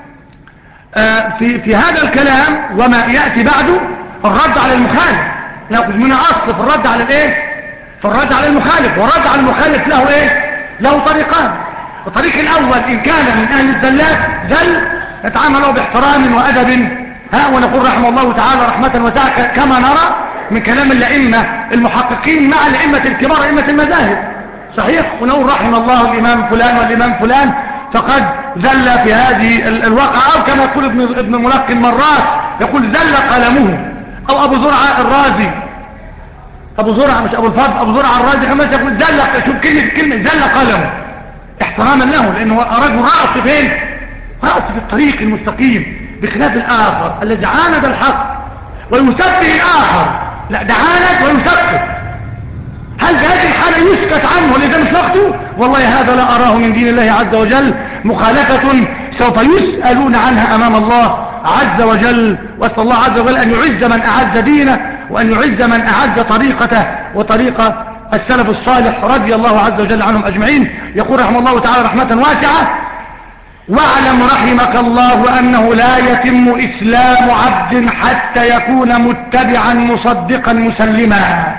آه في, في هذا الكلام وما يأتي بعده الرد على المخالف، نأخذ من أصل في الرد على الإيه؟ في الرد على المخالف، والرد على المخالف له إيه؟ له طريقان. الطريق الأول إن كان من أهل الزلات زل نتعامل له باحترام وأدب، ها ونقول رحمه الله تعالى رحمة وسعة كما نرى من كلام الأئمة المحققين مع الأئمة الكبار أئمة المذاهب. صحيح؟ ونقول رحم الله الإمام فلان والإمام فلان فقد زل في هذه الواقعة، أو كما يقول ابن ابن ملقن مرات يقول زل قلمه، أو أبو زرعة الرازي أبو زرعة مش أبو الفضل أبو زرعة الرازي كما يقول زل، شوف كلمة كلمة زل قلمه احتراما له، لأنه رجل رأس فين؟ رأس في الطريق المستقيم، بخلاف الآخر الذي عاند الحق ويسبه الآخر، لا ده عاند ويسبه. هل في هذه الحالة يسكت عنه لذا مش وقته؟ والله هذا لا أراه من دين الله عز وجل، مخالفة سوف يسألون عنها أمام الله عز وجل. وأسأل الله عز وجل أن يعز من أعز دينه، وأن يعز من أعز طريقته وطريقة السلف الصالح رضي الله عز وجل عنهم أجمعين. يقول رحمه الله تعالى رحمة واسعة واعلم رحمك الله أنه لا يتم إسلام عبد حتى يكون متبعا مصدقا مسلما.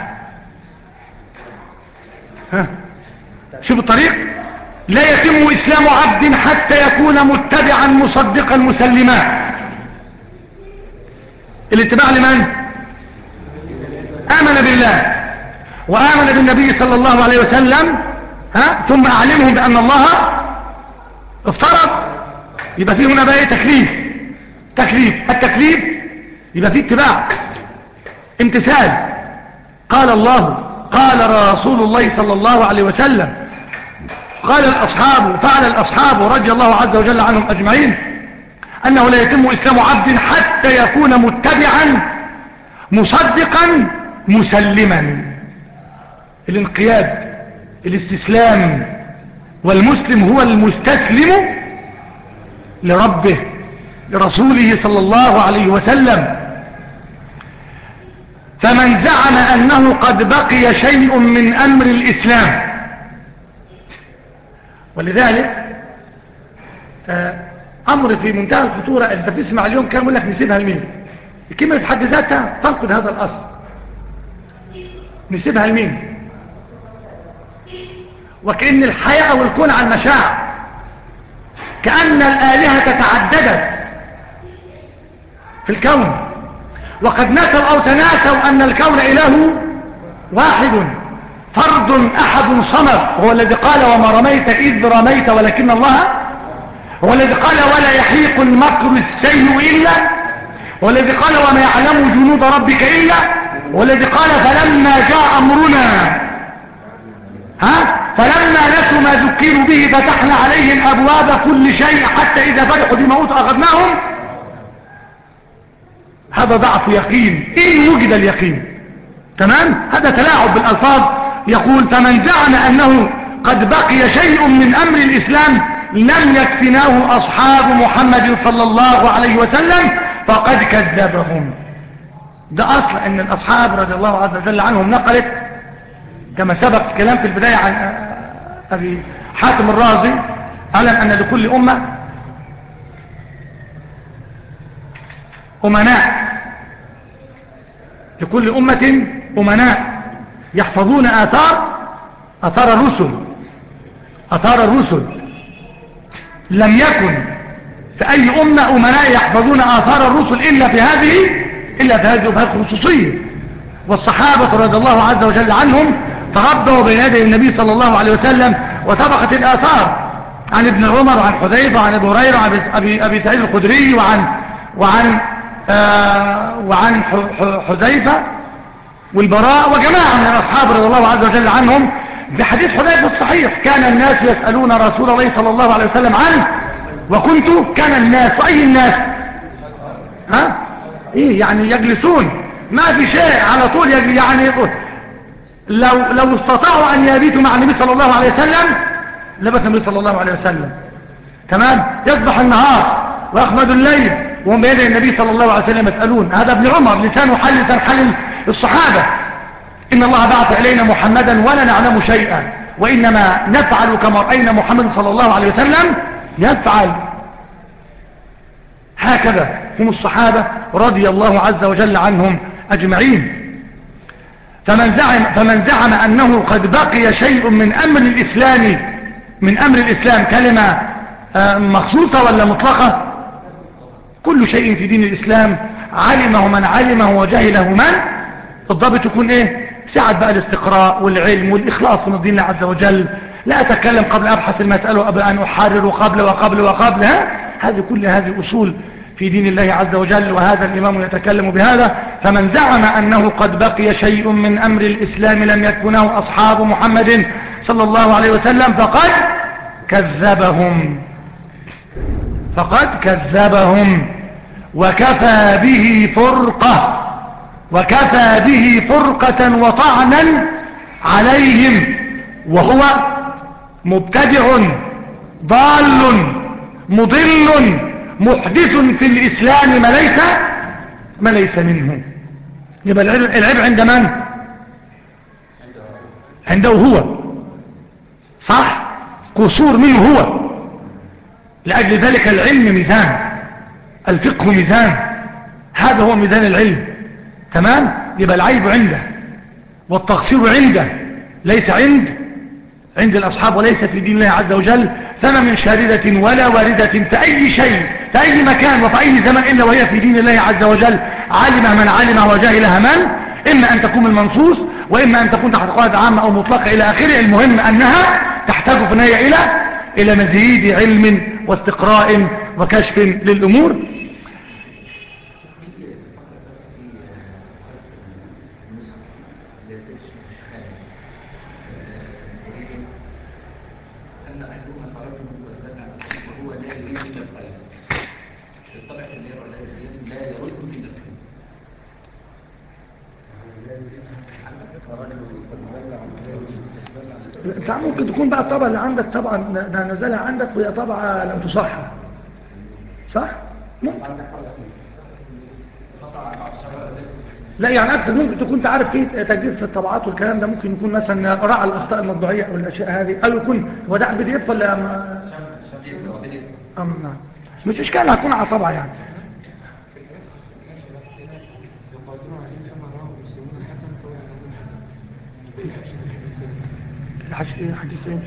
ها شوف الطريق، لا يتم إسلام عبد حتى يكون متبعا مصدقا مسلما. الاتباع لمن؟ آمن بالله وآمن بالنبي صلى الله عليه وسلم، ها ثم أعلمهم بأن الله افترض، يبقى فيه هنا بقى تكليف تكليف التكليف يبقى فيه اتباع امتثال. قال الله قال رسول الله صلى الله عليه وسلم، قال الأصحاب فعل الأصحاب رضي الله عز وجل عنهم أجمعين أنه لا يتم إسلام عبد حتى يكون متبعا مصدقا مسلما. الانقياد الاستسلام، والمسلم هو المستسلم لربه لرسوله صلى الله عليه وسلم. فمن زعم أنه قد بقي شيء من أمر الإسلام، ولذلك أمر في منتهى الخطورة. أنت تسمع اليوم كان يقول لك نسيبها لمين؟ الكلمة في حد ذاتها تنقض هذا الأصل. نسيبها لمين؟ وكأن الحياة والكون على المشاعر، كأن الآلهة تعددت في الكون، وقد نسوا أو تناسوا أن الكون إله واحد فرد أحد صمد، هو الذي قال وما رميت إذ رميت ولكن الله، هو الذي قال ولا يحيق المكر السيء إلا، هو الذي قال وما يعلم جنود ربك إلا، هو الذي قال فلما جاء أمرنا ها فلما نسوا ما ذكروا به فتحنا عليهم أبواب كل شيء حتى إذا فتحوا بما أوتوا أخذناهم. هذا ضعف يقين إن وجد اليقين. تمام؟ هذا تلاعب بالألفاظ. يقول فمن زعم أنه قد بقي شيء من أمر الإسلام لم يكفناه أصحاب محمد صلى الله عليه وسلم فقد كذبهم. ده أصل أن الأصحاب رضي الله عز وجل عنهم نقلت كما سبق كلام في البداية عن أبي حاتم الرازي، أعلم أن لكل أمة أمناء، لكل أمة أمناء يحفظون آثار آثار الرسل آثار الرسل. لم يكن في أي أمة أمناء يحفظون آثار الرسل إلا في هذه إلا في هذه الخصوصية. والصحابة رضي الله عز وجل عنهم تغضوا بين يدي النبي صلى الله عليه وسلم. وسبقت الآثار عن ابن عمر وعن حذيفة وعن ابي هريرة وعن ابي ابي سعيد الخدري وعن وعن آه وعن حذيفة والبراء وجماعة من الأصحاب رضي الله عز وجل عنهم. في حديث حذيفة الصحيح كان الناس يسألون رسول الله صلى الله عليه وسلم عنه وكنت كان الناس. وأي الناس؟ ها ايه يعني يجلسون ما في شيء على طول يعني لو لو استطاعوا ان يبيتوا مع النبي صلى الله عليه وسلم لبث النبي صلى الله عليه وسلم. تمام. يصبح النهار ويخمد الليل وهم بين النبي صلى الله عليه وسلم يسألون. هذا ابن عمر لسانه حل لسان حل الصحابة. إن الله بعث إلينا محمدا ولا نعلم شيئا وإنما نفعل كما رأينا محمد صلى الله عليه وسلم يفعل. هكذا هم الصحابة رضي الله عز وجل عنهم أجمعين. فمن زعم, فمن زعم أنه قد بقي شيء من أمر الإسلام من أمر الإسلام كلمة مخصوصة ولا مطلقة؟ كل شيء في دين الإسلام علمه من علمه وجهله من الضابط يكون إيه؟ سعة بقى الاستقراء والعلم والإخلاص من دين الله عز وجل. لا أتكلم قبل أبحث المسألة وقبل أن أحرر قبل وقبل وقبل. ها؟ هذه كل هذه أصول في دين الله عز وجل وهذا الإمام يتكلم بهذا. فمن زعم أنه قد بقي شيء من أمر الإسلام لم يكنه أصحاب محمد صلى الله عليه وسلم فقد كذبهم فقد كذبهم وكفى به فرقة وكفى به فرقة وطعنا عليهم وهو مبتدع ضال مضل محدث في الإسلام ما ليس ما ليس منه. يبقى العيب عند من؟ عنده هو. صح؟ قصور منه هو. لأجل ذلك العلم ميزان الفقه ميزان. هذا هو ميزان العلم. تمام؟ يبقى العيب عنده والتقصير عنده ليس عند عند الأصحاب وليس في دين الله عز وجل. فما من شاردة ولا واردة في أي شيء في أي مكان وفي أي زمن إلا وهي في دين الله عز وجل علم من علم وجاهلها من. إما أن تكون المنصوص وإما أن تكون تحت قواعد عامة أو مطلقة إلى آخره. المهم أنها تحتاج في النهاية إلى إلى مزيد علم واستقراء وكشف للأمور. ممكن تكون بقى الطبعة اللي عندك طبعا نزلها عندك وهي طبعة لم تصحح. صح؟ ممكن. لا يعني أكثر ممكن تكون تعرف فيه تجديد في الطبعات والكلام ده ممكن يكون مثلا راعى الأخطاء المطبوعية أو الأشياء هذه أو يكون وداع بي دي اف ولا ما... أم نعم مش إشكال هتكون على طبعة يعني. حديث ايه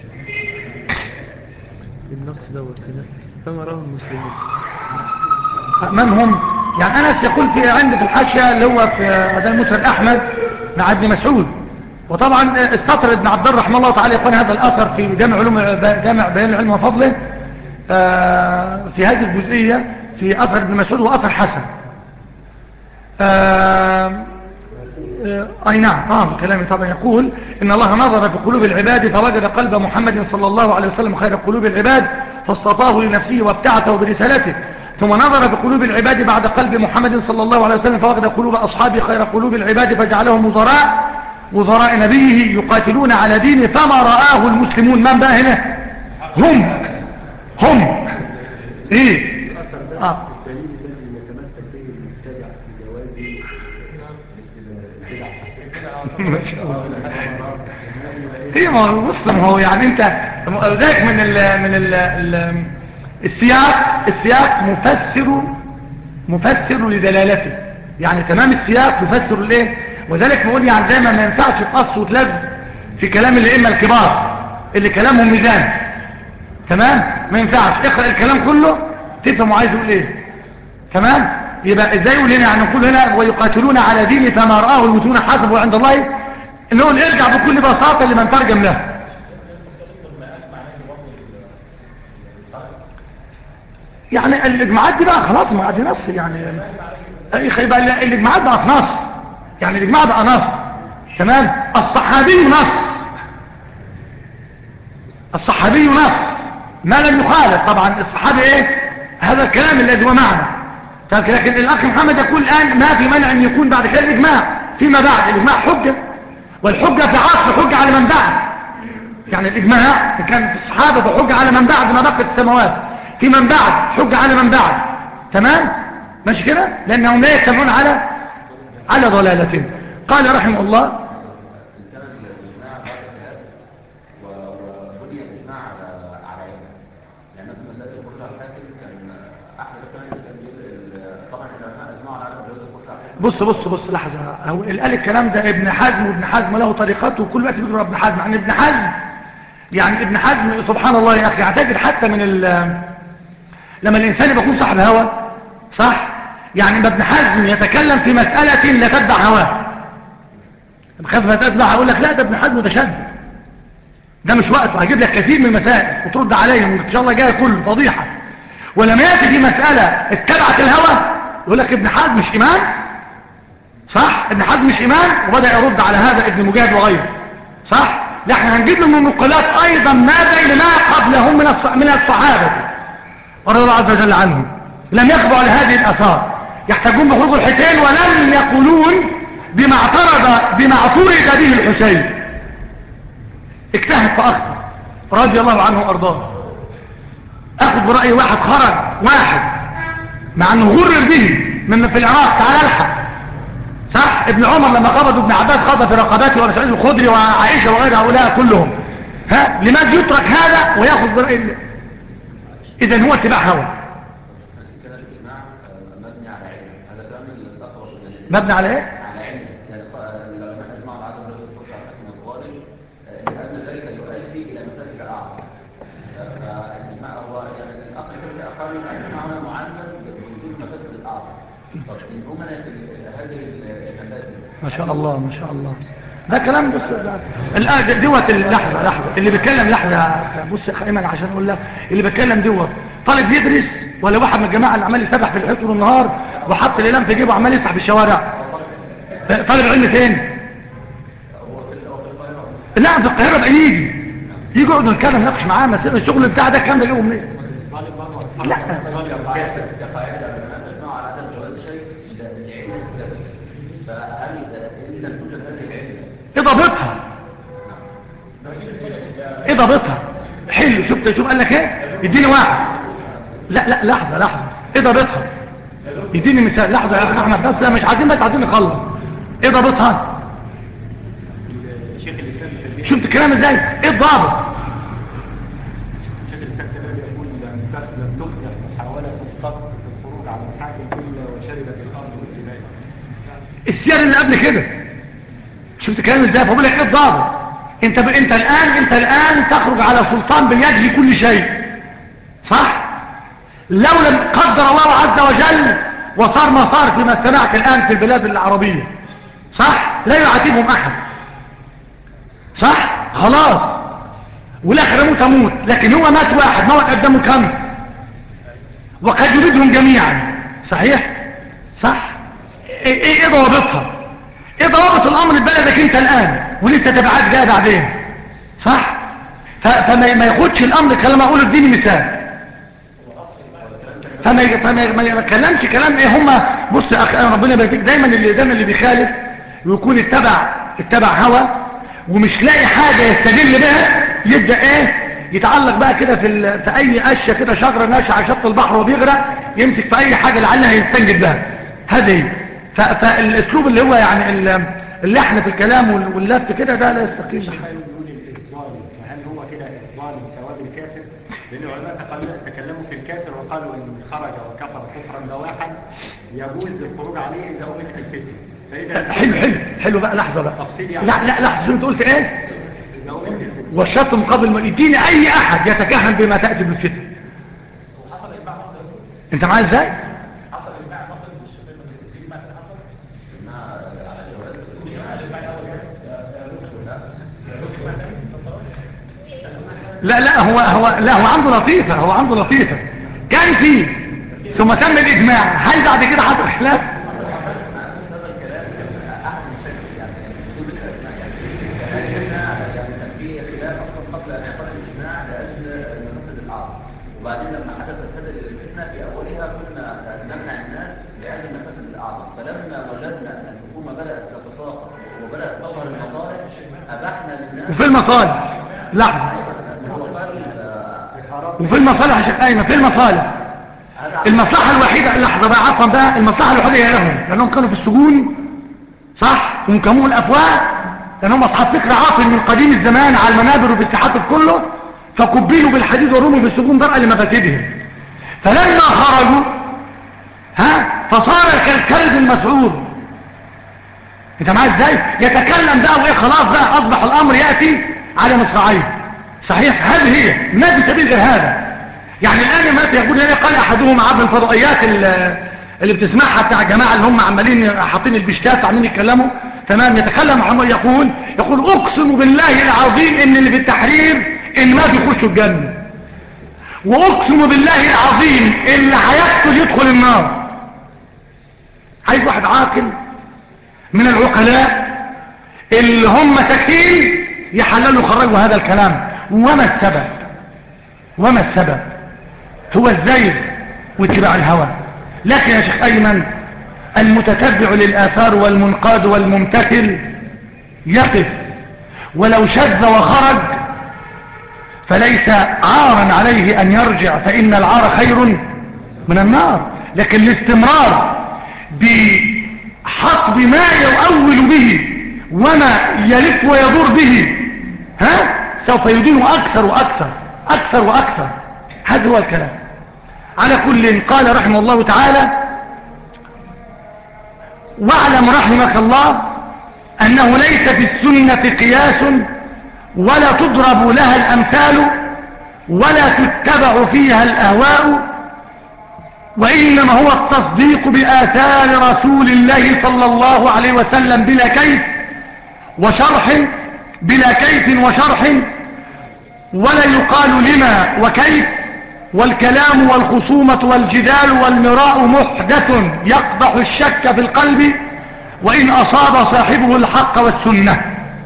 النص دوت كده فما راه المسلمين من هم يعني. أنس يقول في عندي في الحاشية اللي هو في مدان مسند أحمد مع ابن مسعود. وطبعا استطرد ابن عبد الرحمن الله تعالى يقول هذا الأثر في جامع علوم جامع بيان العلم وفضله في هذه الجزئية في أثر ابن مسعود وأثر حسن. أي نعم آه كلامي طبعا يقول إن الله نظر في قلوب العباد فوجد قلب محمد صلى الله عليه وسلم خير قلوب العباد فاصطفاه لنفسه وابتعته برسالته. ثم نظر في قلوب العباد بعد قلب محمد صلى الله عليه وسلم فوجد قلوب أصحابه خير قلوب العباد فجعلهم وزراء وزراء نبيه يقاتلون على دينه فما رآه المسلمون. من بقى هنا؟ هم هم ايه اه ايه ما هو بص ما هو يعني انت ذاك من ال من ال ال السياق السياق مفسر مفسر لدلالته يعني. تمام السياق مفسر الايه. وذلك بقول يعني دايما ما ينفعش تقص وتلف في كلام الائمه الكبار اللي كلامهم ميزان. تمام ما ينفعش اقرا الكلام كله تفهم عايز يقول ايه. تمام يبقى ازاي يقول هنا يعني نقول هنا ويقاتلون على دين فما رآه المسلمون حسبوا عند الله نقول ارجع بكل بساطة لمن ترجم له. يعني الاجماعات دي بقى خلاص ما دي نص يعني، يبقى الاجماعات بقى نص، يعني الاجماع بقى نص تمام. الصحابي نص، الصحابي نص ما لم يخالف طبعا الصحابي ايه هذا الكلام الذي هو معنى. لكن الاخ محمد يقول الان ما في مانع ان يكون بعد كده الاجماع فيما بعد. الاجماع حجة، والحجة في عصر حجة على من بعد. يعني الاجماع كان في الصحابة فحجة على من بعد ما بقت السماوات، في من بعد حجة على من بعد تمام ماشي كده، لانهم لا يجتمعون على على ضلالتهم. قال رحمه الله بص بص بص لحظة، هو اللي قال الكلام ده ابن حزم، وابن حزم له طريقته وكل وقت بيقول ابن حزم. يعني ابن حزم يعني ابن حزم سبحان الله يا أخي، اعتقد حتى من لما الإنسان بيكون صاحب هوى صح، يعني ابن حزم يتكلم في مسألة لا تتبع هواه، بخاف ما تتبع أقول لك لا ده ابن حزم متشدد، ده مش وقته، هجيب لك كثير من المسائل وترد عليهم إن شاء الله جاي كله فضيحة. ولما يأتي في مسألة اتبعت الهوى يقول لك ابن حزم مش إمام صح، ابن حزم مش إمام، وبدأ يرد على هذا ابن مجاهد وغيره صح. لا احنا هنجيب له من النقلات أيضا ماذا لما قبلهم من من الصحابة رضي الله عز وجل عنهم لم يخضعوا على هذه الآثار، يحتاجون بخروج الحسين ولم يقولون بما اعترض بما اعترض به الحسين. اجتهد فأخطأ رضي الله عنه وأرضاه. أخذ برأي واحد خرج واحد مع أنه غرر به من في العراق تعال الحق صح. ابن عمر لما قبض ابن عباس قبض في رقباته وسعيد الخدري وعائشة وغير هؤلاء كلهم، ها لماذا يترك هذا ويأخذ برأي؟ إذن هو اتباع هوى. مبني على ايه؟ على علم. يعني العلماء اجمعوا على عدم رد الفرصه على الحكم الظالم لان ذلك يؤدي الى مفاسد اعظم. فالاجماع هو يعني الاقل كده اقل اجماعنا معلم بوجود مفاسد الاعظم. طب ان هم هذه المفاسد ما شاء الله ما شاء الله ده كلام. بص الان دوت اللحظه لحظه اللي بيتكلم لحظه بص يا اخي ايمن عشان اقول لك اللي بيتكلم دوت طالب يدرس ولا واحد من الجماعه اللي عمال يسبح في الحيط طول النهار وحط الاقلام في جيبه وعمال يسبح في الشوارع؟ طالب علم فين؟ لا في القاهره بقى يجي يجي يقعد نتكلم نناقش معاه مثلا الشغل بتاع ده كام ده جايبه منين؟ لا ايه ضابطها؟ ايه ضابطها؟ حلو شفت شوف قال لك ايه؟ يديني واحد. لا لا لحظه لحظه ايه ضابطها؟ يديني مثال. لحظه يا اخي احمد بس مش عايزين بس عايزين نخلص. ايه ضابطها؟ شفت الكلام ازاي؟ ايه الضابط؟ شيخ الاسلام كمان يقول لم تفلح محاوله قط الخروج على الحاكم الا وشربت الارض والجبال. السير اللي قبل كده شفت الكلام ازاي؟ بقول لك ايه الضابط؟ انت ب... انت الان انت الان تخرج على سلطان باليد لكل شيء صح؟ لو لم قدر الله عز وجل وصار ما صار فيما سمعت الان في البلاد العربيه صح؟ لا يعاتبهم احد صح؟ خلاص والاخر اموت اموت، لكن هو مات واحد موت قدامه كم؟ وقد يريدهم جميعا صحيح؟ صح؟ ايه ايه ضوابطها؟ ايه ضوابط الامر ببلدك انت الان ولسه تبعات جايه بعدين صح؟ فما ما ياخدش الامر كلام اقول اديني مثال، فما فما ما يتكلمش كلام ايه هم. بص يا اخي ربنا يبارك دايما اللي دايما اللي بيخالف ويكون اتبع اتبع هوى ومش لاقي حاجه يستدل بها يبدا ايه يتعلق بقى كده في ال... في اي قشه كده شجره ناشئه على شط البحر وبيغرق يمسك في اي حاجه لعلها يستنجد بها. هذه ف... فالاسلوب اللي هو يعني اللحن في الكلام واللف كده ده لا يستقيم. هل هو كده الظالم ثواب الكافر؟ لان العلماء تكلموا في الكافر وقالوا ان خرج وكفر كفرا بواحا يجوز الخروج عليه اذا امت الفتنه. فاذا حلو حلو حلو بقى لحظه بقى يعني لا لا لحظه انت قلت ايه؟ والشرط مقابل ما يديني اي احد يتكهن بما تاتي بالفتنه. انت معايا ازاي؟ حصل اجماع مصر بالشفاء من التسليم ما حصل؟ لا لا هو هو لا هو عنده لطيفة هو عنده لطيفة كان فيه ثم تم الإجماع. هل بعد كده حصل خلاف؟ وبعدين لما حدث السدد الفتنة في أولها كنا نمنع الناس لأجل المفاسد الأعظم، فلما وجدنا أن الحكومة بدأت تتساقط وبدأت تظهر المصالح أبحنا للناس. وفي المصالح لحظة وفي المصالح يا شيخ أيمن في المصالح المصلحة الوحيدة لحظة بقى عفوا بقى المصلحة الوحيدة هي لهم لأنهم كانوا في السجون صح ومكمون الأفواه لأنهم أصحاب فكرة عاطل من قديم الزمان على المنابر وفي الساحات كله فكبلوا بالحديد ورموا بالسجون درءا لمفاسدهم. فلما خرجوا ها فصار كالكلب المسعور. انت معايا ازاي يتكلم بقى وايه خلاص بقى اصبح الامر ياتي على مصراعيه صحيح. هذه هي ما في سبيل غير هذا. يعني الان ما يقول لنا قال احدهم عبر الفضائيات اللي بتسمعها بتاع الجماعه اللي هم عمالين حاطين البشتات وعمالين يتكلموا تمام يتكلم عن يقول يقول اقسم بالله العظيم ان اللي في التحرير ان ما بيخشوا الجنة واقسم بالله العظيم اللي هيقتل يدخل النار. عايز واحد عاقل من العقلاء اللي هم ساكتين يحللوا يخرجوا هذا الكلام. وما السبب وما السبب هو الزيغ واتباع الهوى. لكن يا شيخ ايمن المتتبع للآثار والمنقاد والممتثل يقف ولو شذ وخرج فليس عارا عليه أن يرجع فإن العار خير من النار. لكن الاستمرار بحطب ما يؤول به وما يلف ويدور به ها سوف يدين أكثر وأكثر أكثر وأكثر. هذا هو الكلام. على كل قال رحمه الله تعالى واعلم رحمك الله أنه ليس في السنة قياس ولا تضرب لها الأمثال ولا تتبع فيها الأهواء وإنما هو التصديق بآثار رسول الله صلى الله عليه وسلم بلا كيف وشرح بلا كيف وشرح ولا يقال لما وكيف. والكلام والخصومة والجدال والمراء محدث يقدح الشك في القلب وإن أصاب صاحبه الحق والسنة.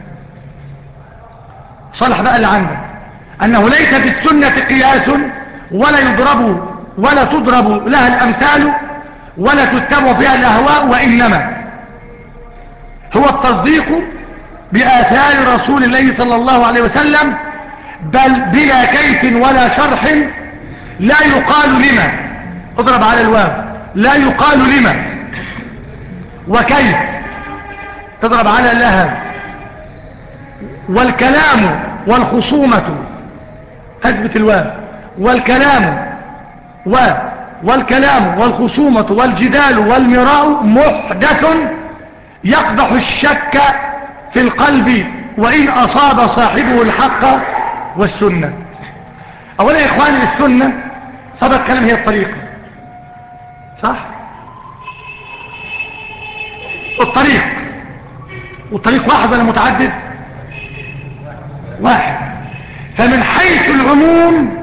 صلح بقى اللي عندك أنه ليس في السنة قياس ولا يضرب ولا تضرب لها الأمثال ولا تتبع فيها الأهواء وإنما هو التصديق بآثار رسول الله صلى الله عليه وسلم بل بلا كيف ولا شرح. لا يقال لما اضرب على الواو لا يقال لما وكيف تضرب على لها. والكلام والخصومة أثبت الواو والكلام و والكلام والخصومة والجدال والمراء محدث يقدح الشك في القلب وإن أصاب صاحبه الحق والسنة. أولا يا إخواني السنة سبق كلام هي الطريقة صح. الطريق والطريق واحد ولا متعدد واحد. فمن حيث العموم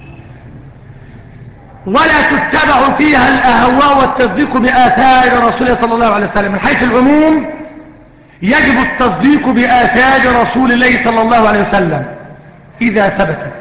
ولا تتبع فيها الأهواء والتصديق بآثار رسول الله صلى الله عليه وسلم. من حيث العموم يجب التصديق بآثار رسول الله صلى الله عليه وسلم إذا ثبتت.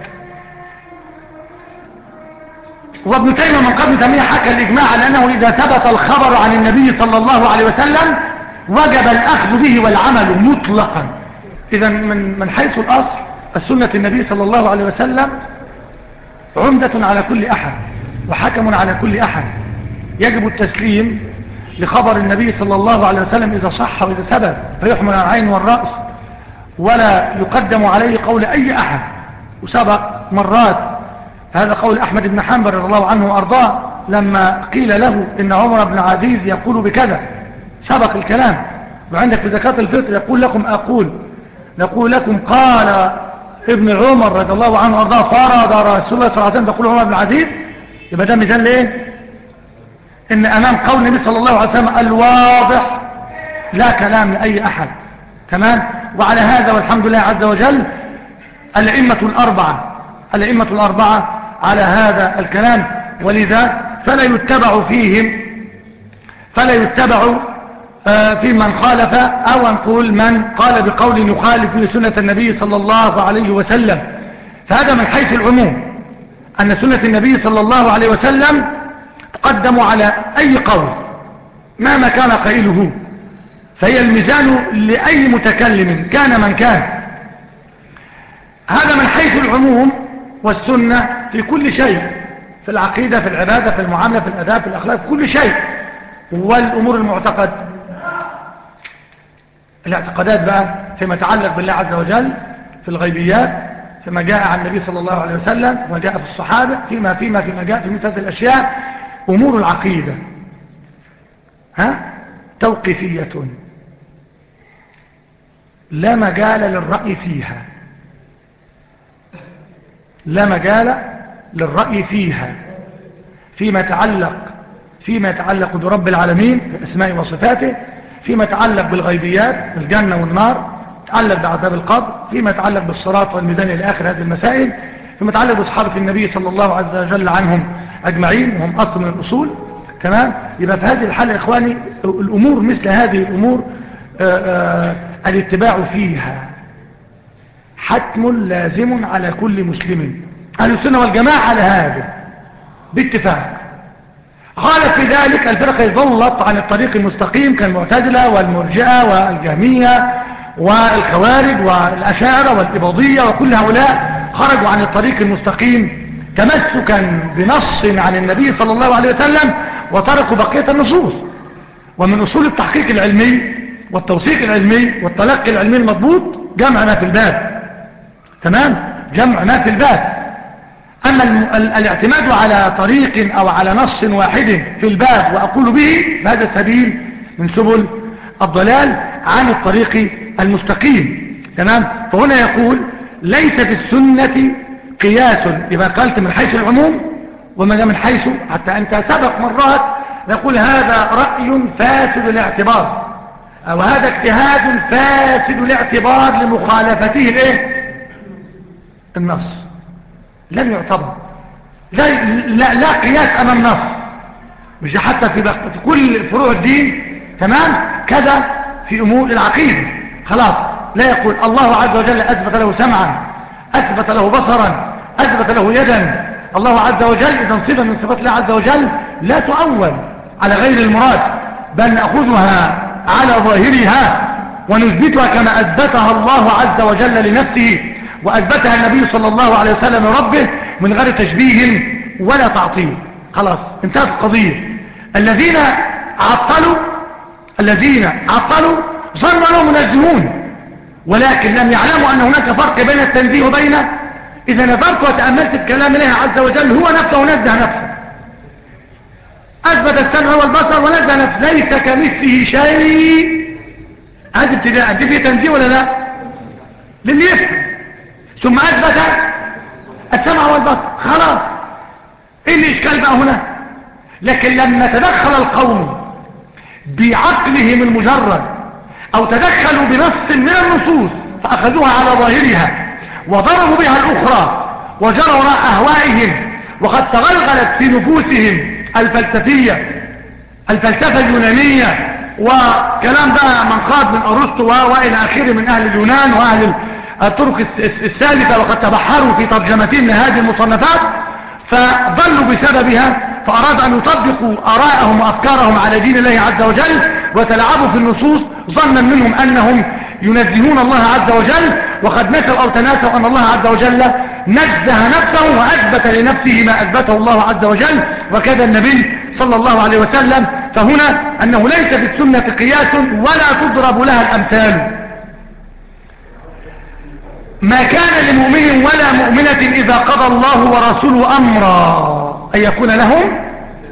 وابن تيمية من قبل تيمية حكى الإجماع لأنه إذا ثبت الخبر عن النبي صلى الله عليه وسلم وجب الأخذ به والعمل مطلقا. إذا من من حيث الأصل السنة النبي صلى الله عليه وسلم عمدة على كل أحد وحكم على كل أحد. يجب التسليم لخبر النبي صلى الله عليه وسلم إذا صح وإذا ثبت فيحمل على العين والرأس ولا يقدم عليه قول أي أحد. وسبق مرات هذا قول أحمد بن حنبل رضي الله عنه وأرضاه لما قيل له إن عمر بن عزيز يقول بكذا سبق الكلام. وعندك في زكاة الفطر يقول لكم أقول نقول لكم قال ابن عمر رضي الله عنه وأرضاه فرض رسول الله صلى الله عليه وسلم تقول عمر بن عزيز. يبقى ده مثال ليه إن أمام قول النبي صلى الله عليه وسلم الواضح لا كلام لأي أحد. تمام. وعلى هذا والحمد لله عز وجل الأئمة الأربعة الأئمة الأربعة على هذا الكلام، ولذا فلا يتبع فيهم فلا يتبع في من خالف، أو نقول من قال بقول يخالف لسنة النبي صلى الله عليه وسلم. فهذا من حيث العموم، أن سنة النبي صلى الله عليه وسلم تقدم على أي قول مهما كان قائله، فهي الميزان لأي متكلم كان من كان. هذا من حيث العموم، والسنة في كل شيء، في العقيدة، في العبادة، في المعاملة، في الأداب، في الأخلاق، في كل شيء. والأمور المعتقد، الاعتقادات بقى فيما يتعلق بالله عز وجل، في الغيبيات، فيما جاء عن النبي صلى الله عليه وسلم وما جاء في الصحابة، فيما فيما فيما جاء في مثل هذه الأشياء. أمور العقيدة ها توقيفية لا مجال للرأي فيها، لا مجال للرأي فيها فيما يتعلق فيما يتعلق برب العالمين في أسماء وصفاته، فيما يتعلق بالغيبيات، الجنة والنار، يتعلق بعذاب القبر، فيما يتعلق بالصراط والميزان إلى آخر هذه المسائل، فيما يتعلق بأصحاب النبي صلى الله عز وجل عنهم أجمعين، وهم أصل من الأصول. تمام. يبقى في هذه الحالة يا إخواني الأمور مثل هذه الأمور آآ آآ الاتباع فيها حتم لازم على كل مسلم. أهل السنة والجماعة على هذا باتفاق. خالف في ذلك الفرقة ضلت عن الطريق المستقيم كالمعتزلة والمرجئة والجهمية والخوارج والأشاعرة والإباضية، وكل هؤلاء خرجوا عن الطريق المستقيم تمسكا بنص عن النبي صلى الله عليه وسلم، وتركوا بقية النصوص. ومن أصول التحقيق العلمي والتوثيق العلمي والتلقي العلمي المضبوط جمع ما في الباب. تمام، جمع ما في الباب. أما الاعتماد على طريق أو على نص واحد في الباب وأقول به، هذا سبيل من سبل الضلال عن الطريق المستقيم. تمام. فهنا يقول ليس في السنة قياس، يبقى قالت من حيث العموم، ومن من حيث حتى أنت سبق مرات نقول هذا رأي فاسد الاعتبار، أو هذا اجتهاد فاسد الاعتبار لمخالفته الايه النص، لم يعتبر. لا, لا, لا قياس أمام النص، مش حتى في, في كل فروع الدين. تمام. كذا في أمور العقيدة خلاص لا يقول الله عز وجل أثبت له سمعا، أثبت له بصرا، أثبت له يدا. الله عز وجل إذا صفة من صفات الله عز وجل لا تؤول على غير المراد، بل نأخذها على ظاهرها ونثبتها كما أثبتها الله عز وجل لنفسه، وأثبتها النبي صلى الله عليه وسلم ربه من غير تشبيه ولا تعطيل. خلاص انتهت القضية. الذين عطلوا الذين عطلوا ظنوا انهم منزهون، ولكن لم يعلموا أن هناك فرق بين التنزيه وبين إذا نظرت وتأملت الكلام الله عز وجل، هو نفسه نزه نفسه، أثبت السمع والبصر ونزه نفسه، ليس كمثله شيء. هذا ابتداء دي فيه تنزيه ولا لا؟ للي يفهم. ثم أثبت السمع والبصر، خلاص إيه الإشكال بقى هنا؟ لكن لما تدخل القوم بعقلهم المجرد أو تدخلوا بنص من النصوص فأخذوها على ظاهرها وضربوا بها الأخرى وجروا وراء أهوائهم، وقد تغلغلت في نفوسهم الفلسفية الفلسفة اليونانية، وكلام بقى من خاض من أرسطو وإلى آخره من أهل اليونان وأهل الطرق الثالثة، وقد تبحروا في ترجمتهم لهذه المصنفات فضلوا بسببها، فأرادوا أن يطبقوا آراءهم وأفكارهم على دين الله عز وجل وتلعبوا في النصوص ظنا منهم أنهم ينزهون الله عز وجل، وقد نسوا أو تناسوا أن الله عز وجل نزه نفسه وأثبت لنفسه ما أثبته الله عز وجل، وكذا النبي صلى الله عليه وسلم. فهنا أنه ليس في السنة قياس ولا تضرب لها الأمثال. ما كان لمؤمن ولا مؤمنة إذا قضى الله ورسوله أمرا أن يكون لهم،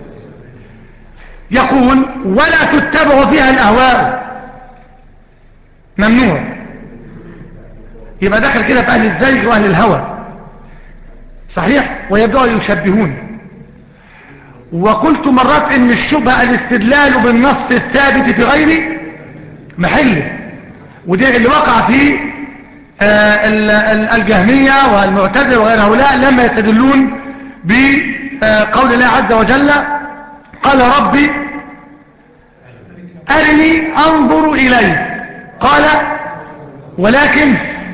يقول ولا تتبع فيها الأهواء، ممنوع. يبقى دخل كده في أهل الزيغ وأهل الهوى، صحيح، ويبدأوا يشبهون. وقلت مرات إن الشبهة الاستدلال بالنص الثابت في غير محله، وده اللي وقع فيه الجهمية والمعتزلة وغير هؤلاء لما يستدلون بقول الله عز وجل قال ربي أرني أنظر إليه قال ولكن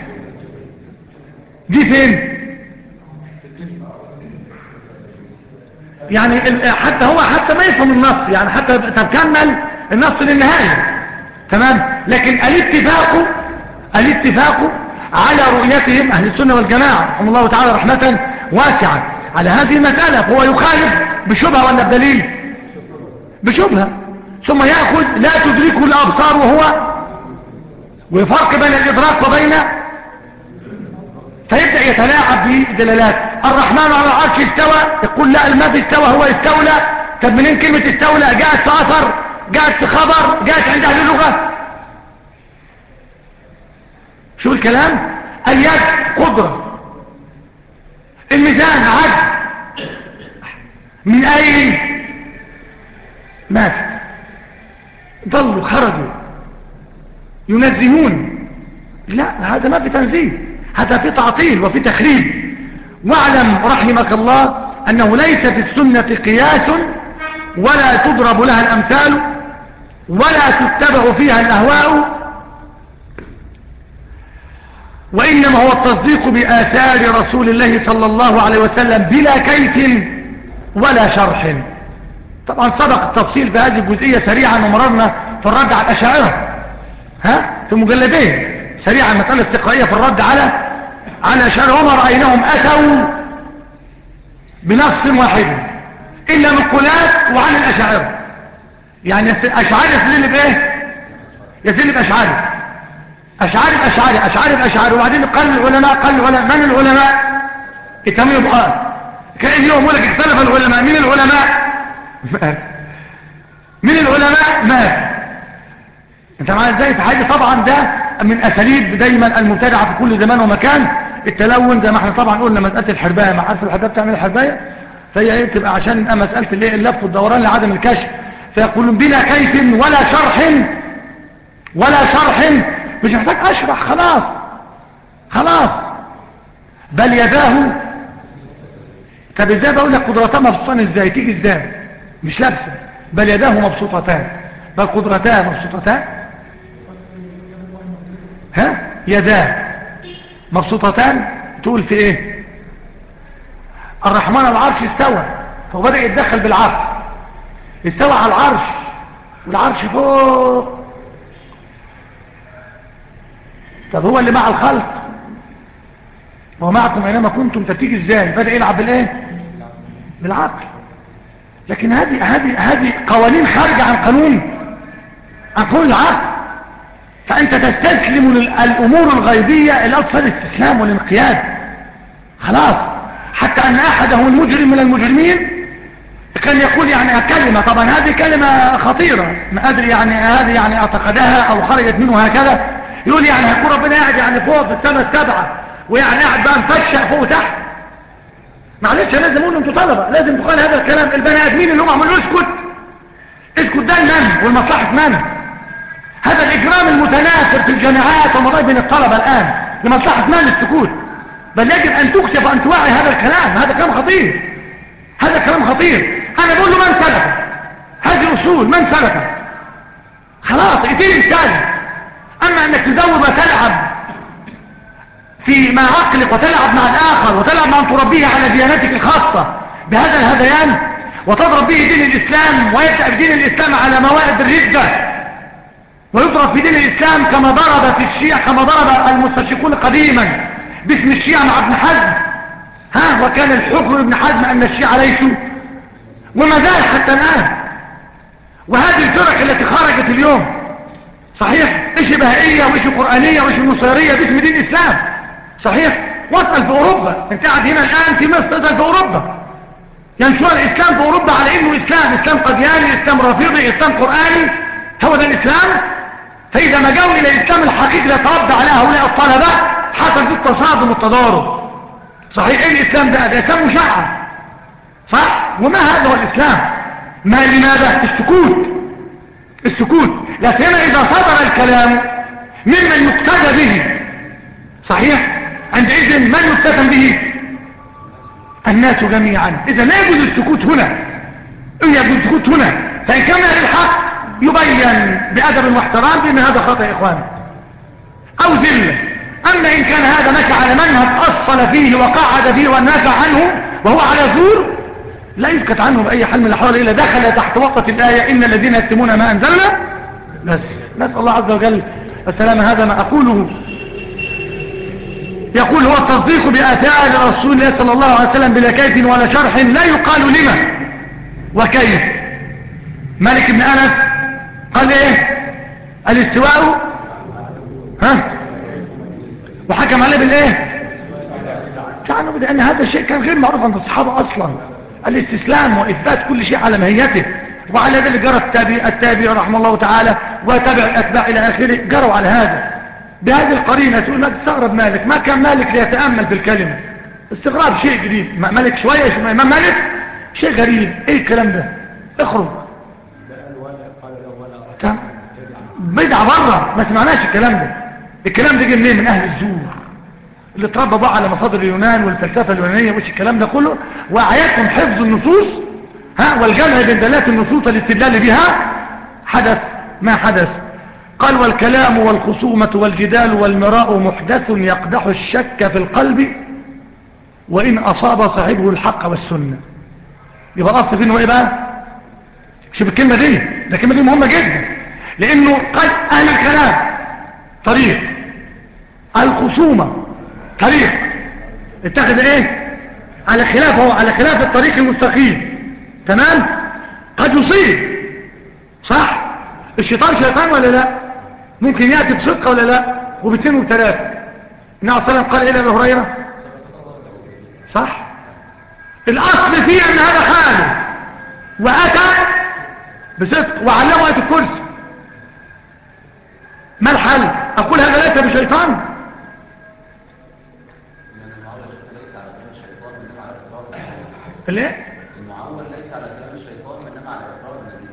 دي فين يعني حتى هو حتى ما يفهم النص يعني حتى تكمل النص للنهاية تمام لكن الاتفاق الاتفاق على رؤيتهم أهل السنة والجماعة رحمه الله تعالى رحمة واسعة على هذه المسألة فهو يخالف بشبهة ولا بدليل بشبهة ثم يأخذ لا تدركه الأبصار وهو ويفرق بين الإدراك وبين فيبدأ يتلاعب بدلالات الرحمن على العرش استوى يقول لا ما في استوى هو استولى طب منين كلمة استولى جاءت في أثر جاءت في خبر جاءت عند أهل اللغة شو الكلام اليد قدرة الميزان عدل من أين مات ضلوا خرجوا ينزهون لا هذا ما في تنزيه هذا في تعطيل وفي تخريب واعلم رحمك الله أنه ليس في السنة قياس ولا تضرب لها الأمثال ولا تتبع فيها الأهواء وإنما هو التصديق بآثار رسول الله صلى الله عليه وسلم بلا كيف ولا شرح طبعا سبق التفصيل في هذه الجزئية سريعا ومررنا في الرد على الأشاعرة ها في مجلدين سريعا مسألة استقرائية في الرد على على الأشاعرة وما رأيناهم أتوا بنص واحد إلا نقولات وعن الأشاعرة يعني أشعار يسلل بإيه يسلل بأشعار أشعار بأشعار أشعار بأشعار وبعدين قال العلماء قال العلماء من العلماء التمييز بقى كأن يوم يقول لك اختلف العلماء من العلماء من العلماء مات انت معايا ازاي في حاجه طبعا ده من اساليب دايما المبتدعه في كل زمان ومكان التلون زي ما احنا طبعا قلنا مساله الحربايه ما عارف الحربايه بتعمل الحربايه فهي ايه بتبقى عشان مساله اللي اللف والدوران لعدم الكشف فيقولون بلا كيف ولا شرح ولا شرح مش محتاج اشرح خلاص خلاص بل يداه طب ازاي بقول لك قدرتان مبسوطتان ازاي تيجي ازاي مش لابسه بل يداه مبسوطتان بل قدرتان مبسوطتان ها يداه مبسوطتان تقول في ايه الرحمن على العرش استوى فهو بدأ يتدخل بالعرش استوى على العرش والعرش فوق طب هو اللي مع الخلق ومعكم اينما كنتم تتيجي ازاي بدأ يلعب بالايه بالعقل لكن هذه هذه هذه قوانين خارجة عن قانون عن قانون العقل فانت تستسلم للامور الغيبية الاصل الاستسلام والانقياد خلاص حتى ان احدهم المجرم من المجرمين كان يقول يعني كلمة طبعا هذه كلمة خطيرة ما ادري يعني هذه يعني اعتقدها او خرجت منه هكذا يقول يعني هيكون ربنا قاعد يعني فوق في السماء السبعة ويعني قاعد بقى مفشق فوق وتحت معلش لازم اقول انتوا طلبة لازم تقال هذا الكلام البني ادمين اللي هم عملوا اسكت اسكت ده لمن والمصلحة من هذا الاجرام المتناثر في الجامعات ومضاي بين الطلبة الان لمصلحة من السكوت بل يجب ان تكشف وان توعي هذا الكلام هذا كلام خطير هذا كلام خطير انا بقول له من سلفه هذه اصول من سلفه خلاص اتيني الثاني اما انك تزود وتلعب في مع عقلك وتلعب مع الآخر وتلعب مع أن تربيه على ديانتك الخاصة بهذا الهذيان وتضرب به دين الإسلام ويبدأ بدين الإسلام على موائد الردة ويضرب في دين الإسلام كما ضرب في الشيعة كما ضرب المستشرقون قديما باسم الشيعة مع ابن حزم ها وكان الحكم ابن حزم أن الشيعة ليسوا وما زال حتى الآن وهذه الفرق التي خرجت اليوم صحيح إيش بهائية وإيش قرآنية وإيش نصيرية باسم دين الإسلام صحيح واسأل في أوروبا انت قاعد هنا الآن في مصر اسأل في أوروبا ينشر الإسلام في أوروبا على إنه إسلام إسلام قدياني إسلام رافضي إسلام قرآني هو ده الإسلام فإذا ما جاءوا إلى الإسلام الحقيقي اللي يتربى على هؤلاء الطلبة حصل في التصادم والتضارب صحيح إيه الإسلام ده ده إسلام مشعر صح وما هذا هو الإسلام ما لماذا السكوت السكوت لا سيما إذا صدر الكلام ممن يقتدى به صحيح؟ عندئذ من يفتتن به؟ الناس جميعا. إذا لا يجوز السكوت هنا، يجوز السكوت هنا، فإن كان الحق يبين بأدب واحترام بأن هذا خطأ يا إخوان أو ذلة. أما إن كان هذا مشى على منهج أصل فيه وقعد فيه ونافع عنه وهو على زور، لا يسكت عنه بأي حال من الأحوال إلا دخل تحت وقت الآية إن الذين يكتمون ما أنزلنا. بس نسأل الله عز وجل السلام. هذا ما أقوله. يقول هو التصديق بآثار رسول الله صلى الله عليه وسلم بلا كيف ولا شرح، لا يقال لما وكيف. مالك بن أنس قال إيه؟ الاستواء ها وحكم عليه بالإيه؟ كانوا بأن هذا الشيء كان غير معروف عند الصحابة أصلا، الاستسلام وإثبات كل شيء على ماهيته. وعلى ذلك جرى التابع التابع رحمه الله تعالى وتابع الأتباع إلى آخره، جروا على هذا بهذه القرينة. تقول ما تستغرب مالك، ما كان مالك ليتأمل في الكلمة، استغراب شيء جديد. مالك شوية إمام مالك شيء غريب، إيه الكلام ده؟ اخرج بدعة بره، ما سمعناش الكلام ده. الكلام ده جه منين؟ من أهل الزور اللي اتربى بقى على مصادر اليونان والفلسفة اليونانية وش الكلام ده كله، وأعيادكم حفظ النصوص ها والجمع بين دلالات النصوص الاستدلال بها. حدث ما حدث. قال والكلام والخصومة والجدال والمراء محدث يقدح الشك في القلب وإن أصاب صاحبه الحق والسنة. يبقى الأصل فيه إنه إيه بقى؟ شوف الكلمة دي، ده الكلمة دي مهمة جدا، لأنه قال أهل الكلام طريق، الخصومة طريق، اتخذ إيه؟ على خلافه، على خلاف الطريق المستقيم. تمام؟ قد يصيب صح؟ الشيطان شيطان ولا لا؟ ممكن يأتي بصدقة ولا لا؟ وباثنين وبثلاثة. النبي صلى الله عليه وسلم قال إلى أبي هريرة صح؟ الأصل فيه أن هذا خالد وأتى بصدق وعلمه آية الكرسي. ما الحل؟ أقول هذا ليس بشيطان؟ ليه؟ المعول ليس على كلام الشيطان وإنما على إقرار النبي.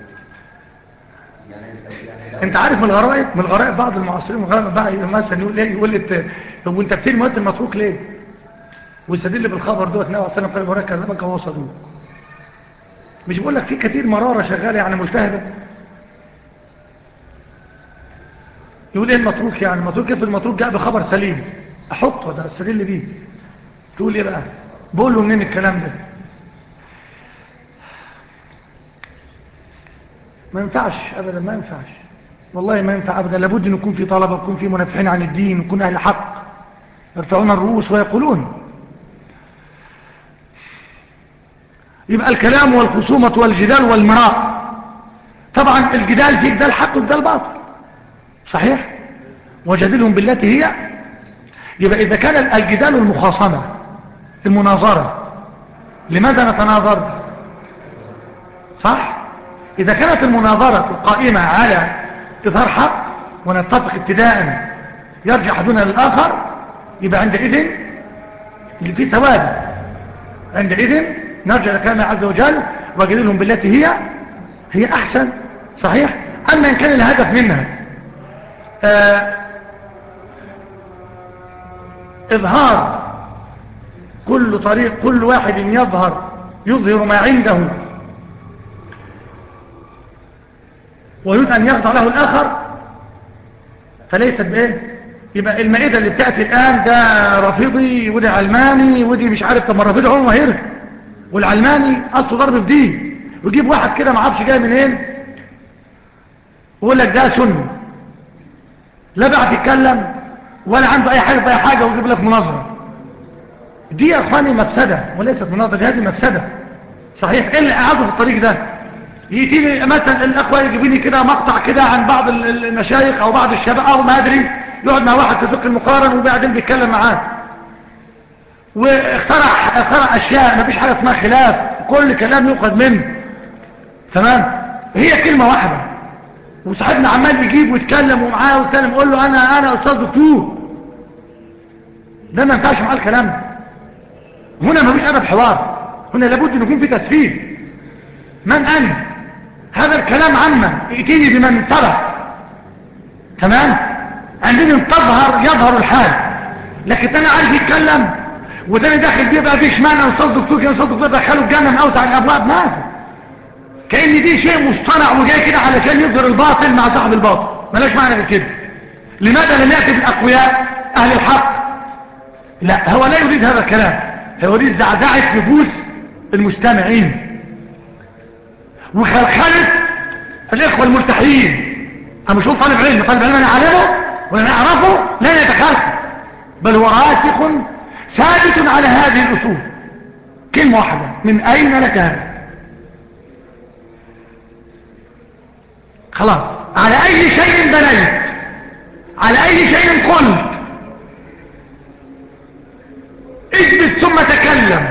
يعني انت عارف من الغرائب، من الغرائب بعض المعاصرين من الغرائب بقى مثلا يقول ليه، يقول لي طب وانت كتير موت المتروك ليه؟ ويستدل بالخبر دوت النبي صلى الله عليه وسلم قال كذبك وهو صدوق. مش بقول لك في كتير مراره شغاله يعني ملتهبه. يقول ايه المتروك؟ يعني المتروك كيف؟ المتروك جاء بخبر سليم احطه ده استدل بيه. تقول ايه بقى؟ بقول له منين الكلام ده؟ ما ينفعش ابدا، ما ينفعش والله، ما ينفع ابدا. لابد ان يكون في طلبه، يكون في منافحين عن الدين، يكون اهل حق يرفعون الرؤوس ويقولون. يبقى الكلام والخصومه والجدال والمراء. طبعا الجدال فيه جدال حق وجدال باطل صحيح، وجادلهم بالتي هي. يبقى اذا كان الجدال المخاصمه المناظره، لماذا نتناظر؟ صح؟ إذا كانت المناظرة قائمة على إظهار حق ونتفق ابتداء يرجع أحدنا للآخر، يبقى عندئذ في ثواب. عندئذ نرجع لكلام عز وجل وجادلهم بالتي هي هي أحسن صحيح. أما إن كان الهدف منها آه إظهار كل طريق، كل واحد يظهر يظهر ما عنده ويريد أن يخضع له الآخر، فليست بإيه؟ يبقى المائدة اللي بتأتي الآن ده رافضي ودي علماني ودي مش عارف. طب ما الرافضي عمره ما هيرك، والعلماني أصله ضرب في دين، ويجيب واحد كده ما عارفش جاي منين ويقول لك ده سني، لا بقى تتكلم ولا عنده أي حاجة في أي حاجة، ويجيب لك مناظرة. دي يا أخواني مفسدة وليست مناظرة، هذه مفسدة صحيح. إيه اللي قعدوا في الطريق ده؟ يجيني مثلا الاخوه يجيبوني كده مقطع كده عن بعض المشايخ او بعض الشباب او ما ادري، يقعد مع واحد في فقه المقارن وبعدين بيتكلم معاه واخترع اخترع اشياء ما فيش حاجه اسمها خلاف، كل كلام يؤخذ منه تمام. هي كلمه واحده وصاحبنا عمال يجيب ويتكلم ومعاه ويتكلم، يقول له انا انا استاذ دكتور، ده ما ينفعش معاه الكلام ده. هنا ما فيش ادب حوار، هنا لابد ان يكون في تسفيه. من انت؟ هذا الكلام عما ائتيني بمن سبق تمام. عندنا تظهر يظهر الحال لكن تاني عايز يتكلم وتاني داخل بيبقى فيش معنى أستاذ دكتور كده أستاذ دكتور دخلوا الجنة من أوسع الأبواب. ما في كأن دي شيء مصطنع وجاي كده علشان يظهر الباطل مع صاحب الباطل، ملاش معنى كده. لماذا لم يأتي بالأقوياء أهل الحق؟ لا، هو لا يريد هذا الكلام، هو يريد زعزعة نفوس المستمعين وخلخلة الإخوة الملتحين. أنا مش هو طالب علم، طالب علم أنا أعلمه وأنا أعرفه لا يتخلف، بل هو راسخ ثابت على هذه الأصول. كلمة واحدة، من أين لك هذا؟ خلاص، على أي شيء بنيت، على أي شيء قلت، اثبت ثم تكلم.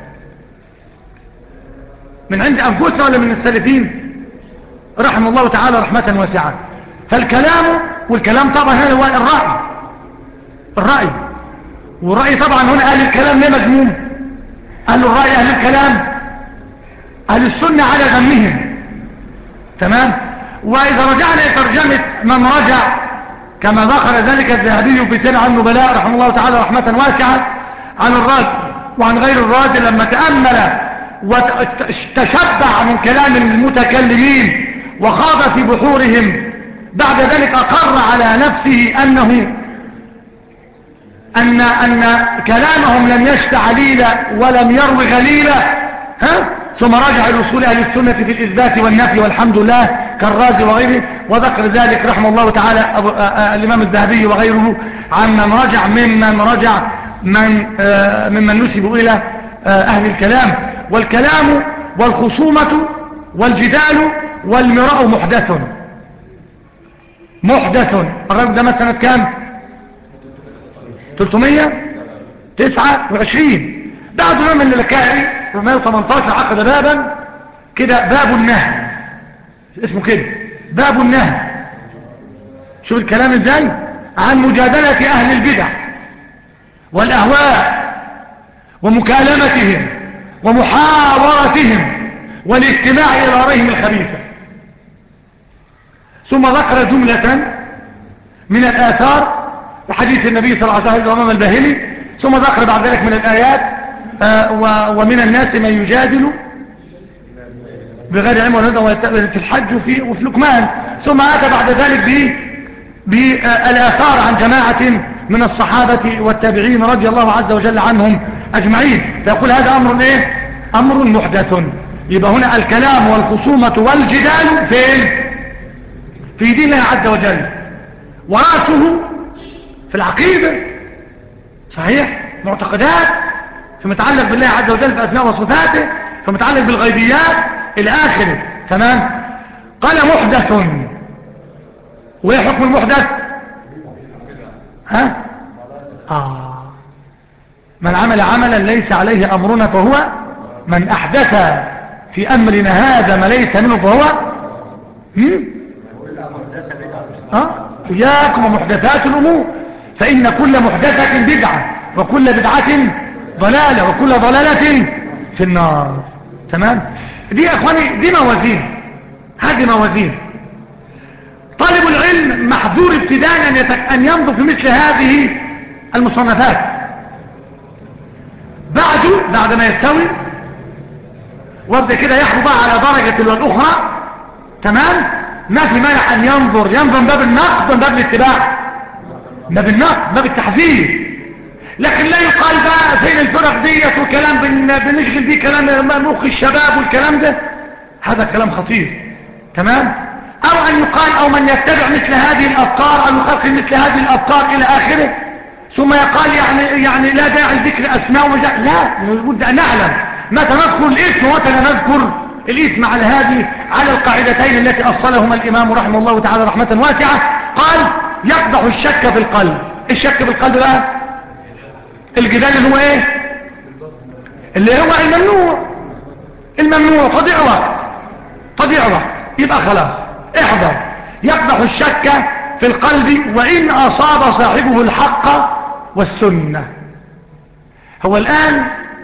من عند أنفسنا ولا من السلفين؟ رحمه الله تعالى رحمة واسعة. فالكلام، والكلام طبعا هنا هو الرأي، الرأي والرأي طبعا هنا أهل الكلام ليه مذموم؟ أهل الرأي أهل الكلام أهل السنة على ذمهم، تمام. وإذا رجعنا إلى ترجمة من رجع كما ذكر ذلك الذهبي في سير عن النبلاء رحمه الله تعالى رحمة واسعة عن الرازي وعن غير الرازي، لما تأمل وتشبع من كلام المتكلمين وخاض في بحورهم، بعد ذلك أقر على نفسه أنه أن, أن كلامهم لم يشت عليلا ولم يروي غليلا، ها؟ ثم رجع إلى أصول أهل السنة في الإثبات والنفي والحمد لله كالرازي وغيره، وذكر ذلك رحمه الله تعالى الإمام الذهبي وغيره عن من رجع ممن رجع من ممن نسبوا إلى أهل الكلام. والكلام والخصومة والجدال والمراء محدث محدث. الرجل ده مثلا كام؟ ثلاثمائة وتسعة وعشرين. بعد يوم من الكائي ثلاثمائة وثمانية عشر عقد بابا كده، باب النهي، اسمه كده باب النهي. شوف الكلام ازاي؟ عن مجادلة أهل البدع والأهواء ومكالمتهم ومحاورتهم والاستماع إلى رأيهم الخبيثة. ثم ذكر جملة من الآثار وحديث النبي صلى الله عليه وسلم أمام الباهلي، ثم ذكر بعد ذلك من الآيات آه ومن الناس من يجادل بغير علم ولا هدى في الحج وفي, وفي لقمان. ثم أتى بعد ذلك بالآثار عن جماعة من الصحابة والتابعين رضي الله عز وجل عنهم أجمعين، فيقول هذا أمر إيه؟ أمر محدث. يبقى هنا الكلام والخصومة والجدال فين؟ في دين الله عز وجل، ورأسه في العقيدة، صحيح، معتقدات في متعلق بالله عز وجل في أسماء وصفاته، في متعلق بالغيبيات إلى آخره، تمام. قال محدث، وإيه حكم المحدث؟ ها؟ آه من عمل عملا ليس عليه أمرنا فهو من أحدث في أمرنا هذا ما ليس منه فهو ها؟ إياكم ومحدثات الأمور فإن كل محدثة بدعة وكل بدعة ضلالة وكل ضلالة في النار، تمام. دي يا أخواني دي موازين، هذه موازين. طالب العلم محظور ابتداء أن ينظر في مثل هذه المصنفات. بعد بعد ما يستوي وابدأ كده يحبو بقى على درجة والأخرى، تمام. ما في مانع أن ينظر ينظر من باب النقد ومن باب الاتباع، باب النقد باب التحذير. لكن لا يقال بقى فين الفرق ديت وكلام بنشغل بيه كلام مخ الشباب والكلام ده، هذا كلام خطير، تمام. أو أن يقال أو من يتبع مثل هذه الأفكار أو يخلق مثل هذه الأفكار إلى آخره، ثم يقال يعني يعني لا داعي لذكر أسماء ومجال. لا، لابد أن نعلم متى نذكر الاسم ومتى نذكر الاسم على هذه على القاعدتين التي أصلهما الإمام رحمه الله تعالى رحمة واسعة. قال يقضح الشك في القلب. الشك في القلب بقى الجدال اللي هو ايه؟ اللي هو الممنوع، الممنوع تضيع وقت، تضيع وقت. يبقى خلاص احذر. يقضح الشك في القلب وإن أصاب صاحبه الحق والسنة. هو الآن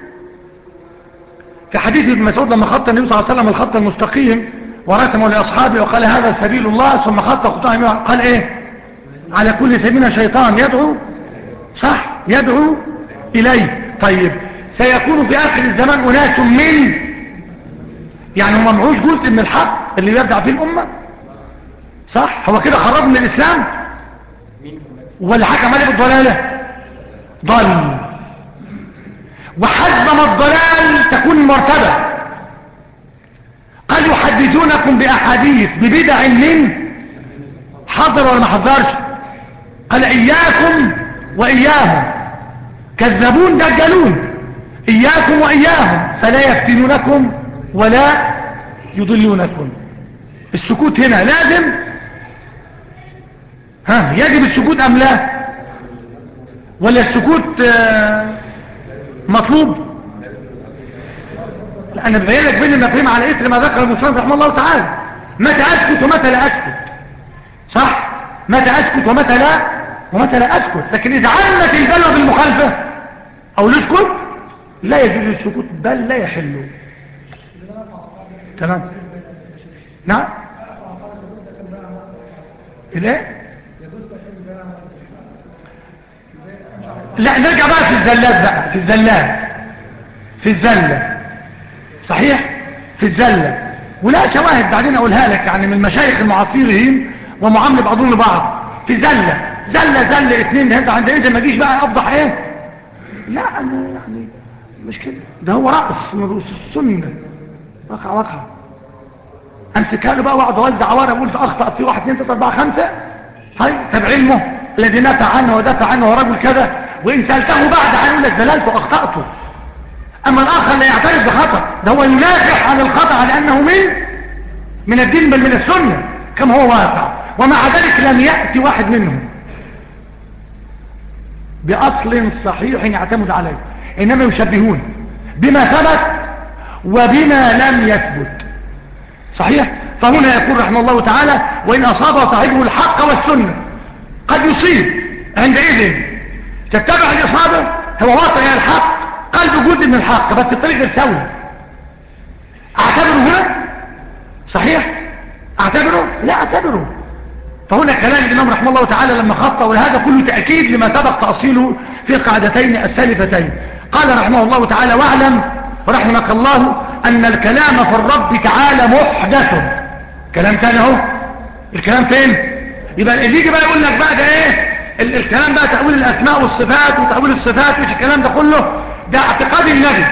في حديث ابن مسعود لما خط النبي صلى الله عليه وسلم الخط المستقيم ورسمه لأصحابه وقال هذا سبيل الله، ثم خط خطاه قال ايه؟ على كل سبيل شيطان يدعو، صح؟ يدعو إليه. طيب سيكون في آخر الزمان أناس من، يعني هم معوش جزء من الحق اللي يبدع فيه الأمة، صح؟ هو كده خرج من الإسلام ولا حكم عليه بالضلالة؟ ضل. وحسب ما الضلال تكون المرتبة. قد يحدثونكم بأحاديث ببدع من حضر ولا ما حضرش. قال إياكم وإياهم كذبون دجلون، إياكم وإياهم فلا يفتنونكم ولا يضلونكم. السكوت هنا لازم، ها يجب السكوت أم لا، ولا السكوت آه مطلوب؟ لا أنا ببين لك بين المفاهيم على إثر ما ذكر المصنف رحمه الله تعالى. متى أسكت ومتى لا أسكت، صح؟ متى أسكت ومتى لا ومتى لا أسكت. لكن إذا عمت البلوى بالمخالفة أو نسكت لا يجوز السكوت بل لا يحل. تمام. نعم. الايه؟ لا نرجع بقى في الزلات بقى، في الزلات في الزلة صحيح، في الزلة. ولا شواهد بعدين اقولها لك يعني من المشايخ المعاصرين ومعامل بعضهم لبعض. في زلة زلة زلة اثنين انت عند ايه ما تجيش بقى افضح ايه. لا انا يعني مش كده، ده هو رأس من رؤوس السنة. وقع وقع امسكها له بقى واقعد اوزع ورا اقول اخطأت في واحد اثنين ثلاثة اربعة خمسة. طيب طب علمه الذي نفع عنه ودافع عنه ورجل كذا، وان سألته بعد هيقول لك دللت واخطأته. اما الاخر لا يعترف بخطأ، ده هو ينافح عن الخطأ على انه من من الدين بل من السنة كما هو واقع. ومع ذلك لم يأتي واحد منهم بأصل صحيح يعتمد عليه، إنما يشبهون بما ثبت وبما لم يثبت. صحيح. فهنا يقول رحمه الله تعالى وإن أصاب صاحبه الحق والسنة. قد يصيب عندئذ تتبع الإصابة، هو واقع الحق قلب جزء من الحق بس الطريق غير سوي. اعتبره هنا صحيح، اعتبره لا اعتبره. فهنا كلام الإمام رحمه الله تعالى لما خطأ، وهذا كله تأكيد لما سبق تأصيله في القاعدتين السالفتين. قال رحمه الله تعالى واعلم رحمك الله أن الكلام في الرب تعالى محدث. كلام تاني اهو، الكلام فين؟ يبقى اللي يجي بقى يقول لك بقى ده ايه ال الكلام بقى تأويل الأسماء والصفات وتأويل الصفات، مش الكلام ده كله ده اعتقاد النبي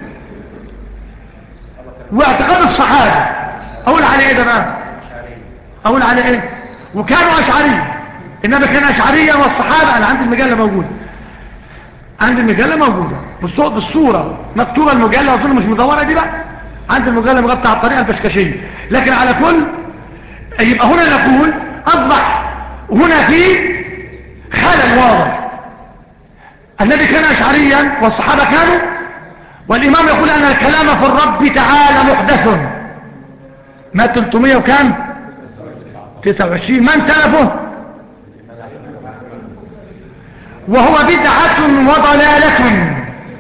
واعتقاد الصحابة. اقول عليه ايه ده بقى؟ اقول عليه ايه؟ وكانوا اشعرية. النبي كان اشعرية والصحابة. انا عندي المجلة موجودة، عندي المجلة موجودة بالصوت بالصورة مكتوبة. المجلة اظن مش مدورة دي بقى، عندي المجلة مغطى على الطريقة البشكشية. لكن على كل يبقى هنا نقول اصبح هنا في خلل واضح. النبي كان اشعريا والصحابة كانوا، والامام يقول ان الكلام في الرب تعالى محدث. ما ثلاثمائة وكام؟ تسعة وعشرين. من سلفه؟ وهو بدعة وضلالة،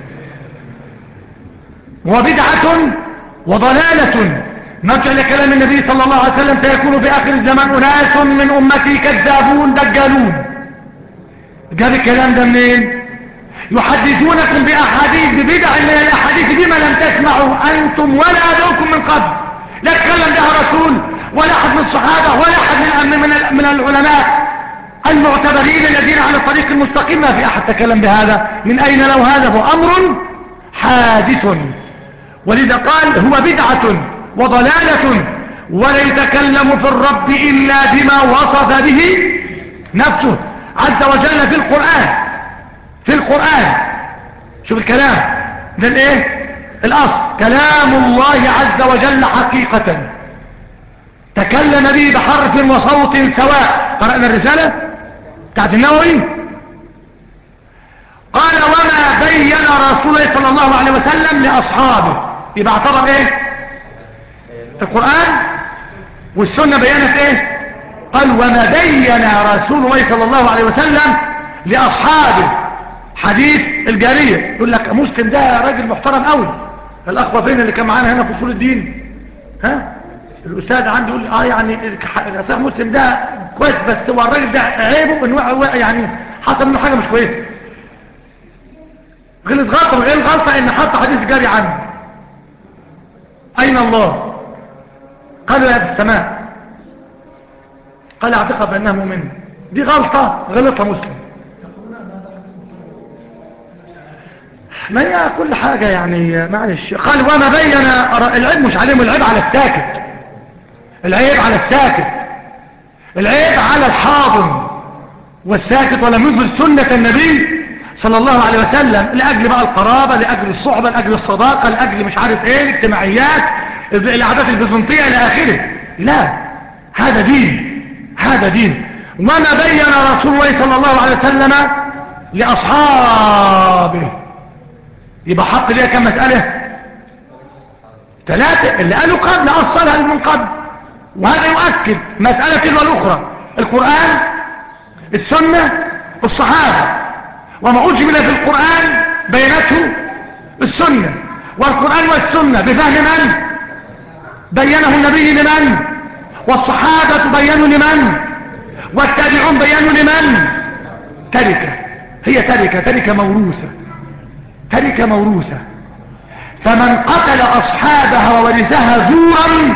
وبدعة وضلالة. نرجع لكلام النبي صلى الله عليه وسلم سيكون في آخر الزمان أناس من أمتي كذابون دجالون. جاب الكلام ده منين؟ يحدثونكم بأحاديث ببدع من الأحاديث بما لم تسمعوا أنتم ولا أدعوكم من قبل. لا تكلم بها رسول ولا أحد من الصحابة ولا أحد من, من, من العلماء المعتبرين الذين على الطريق المستقيم. ما في أحد تكلم بهذا. من أين لو هذا هو أمر حادث. ولذا قال هو بدعة وضلالة ولا يتكلم في الرب إلا بما وصف به نفسه عز وجل في القرآن. في القرآن شوف الكلام ده الايه الاصل كلام الله عز وجل حقيقة تكلم به بحرف وصوت سواء. قرأنا الرسالة بتاعت النووي. قال وما بين رسول الله صلى الله عليه وسلم لأصحابه. يبقى اعتبر ايه القرآن والسنة بيانت ايه. قال وما بين رسول الله صلى الله عليه وسلم لأصحابه. حديث الجارية يقول لك مسلم ده راجل محترم قوي. الأخوة فين اللي كان معانا هنا في اصول الدين؟ ها الأستاذ عندي يقول اه يعني الأستاذ مسلم ده كويس، بس هو الراجل ده عيبه انه يعني حصل منه حاجة مش كويسة. غلط غلطة. ايه الغلطة؟ ان حط حديث جاري عنه. اين الله؟ قال لا في السماء. قال اعتقد بانها مؤمنة. دي غلطة غلطها مسلم. ما هي كل حاجة يعني معلش. قال وما بين العيب مش عليهم، العيب على الساكت، العيب على الساكت، العيب على الحاضر والساكت ولم يظهر سنة النبي صلى الله عليه وسلم لأجل بقى القرابة، لأجل الصحبة، لأجل الصداقة، لأجل مش عارف ايه الاجتماعيات، العادات البيزنطية إلى آخره. لا، هذا دين، هذا دين. وما بين رسول الله صلى الله عليه وسلم لأصحابه. يبقى حط ليها كم مسألة؟ ثلاثة. اللي قالوا قبل أصلها من قبل، وهذا يؤكد مسألة تلو الأخرى: القرآن، السنة، الصحابة. وما أجمل في القرآن بينته السنة، والقرآن والسنة بفهم من؟ بينه النبي لمن؟ والصحابة بينوا لمن؟ والتابعون بينوا لمن؟ تركة، هي تركة، تركة موروثة، تركة موروثة. فمن قتل أصحابها وورثها زورا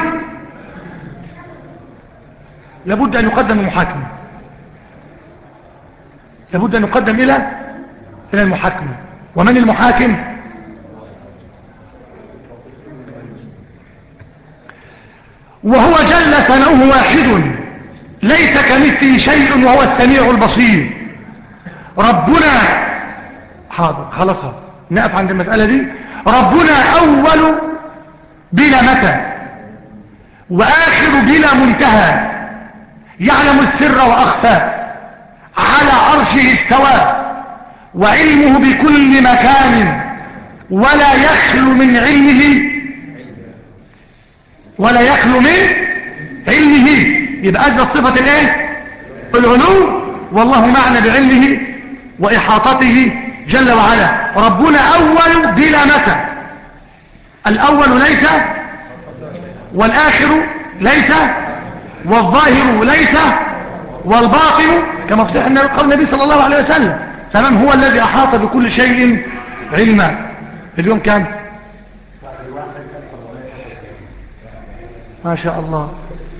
لابد أن يقدم المحاكمة، لابد أن يقدم إلى إلى المحاكمة. ومن المحاكم؟ وهو جل ثناؤه واحد ليس كمثله شيء وهو السميع البصير. ربنا حاضر خلصها، نقف عند المسألة دي. ربنا أول بلا متى، وآخر بلا منتهى، يعلم السر وأخفى، على عرشه استوى، وعلمه بكل مكان، ولا يخلو من علمه، ولا يخلو من علمه. يبقى أجل صفة الايه؟ العلو. والله معنا بعلمه وإحاطته جل وعلا. ربنا أول بلا متى، الأول ليس، والآخر ليس، والظاهر ليس، والباطن كمفتاح قول النبي صلى الله عليه وسلم. فمن هو الذي أحاط بكل شيء علما؟ اليوم كم؟ ما شاء الله،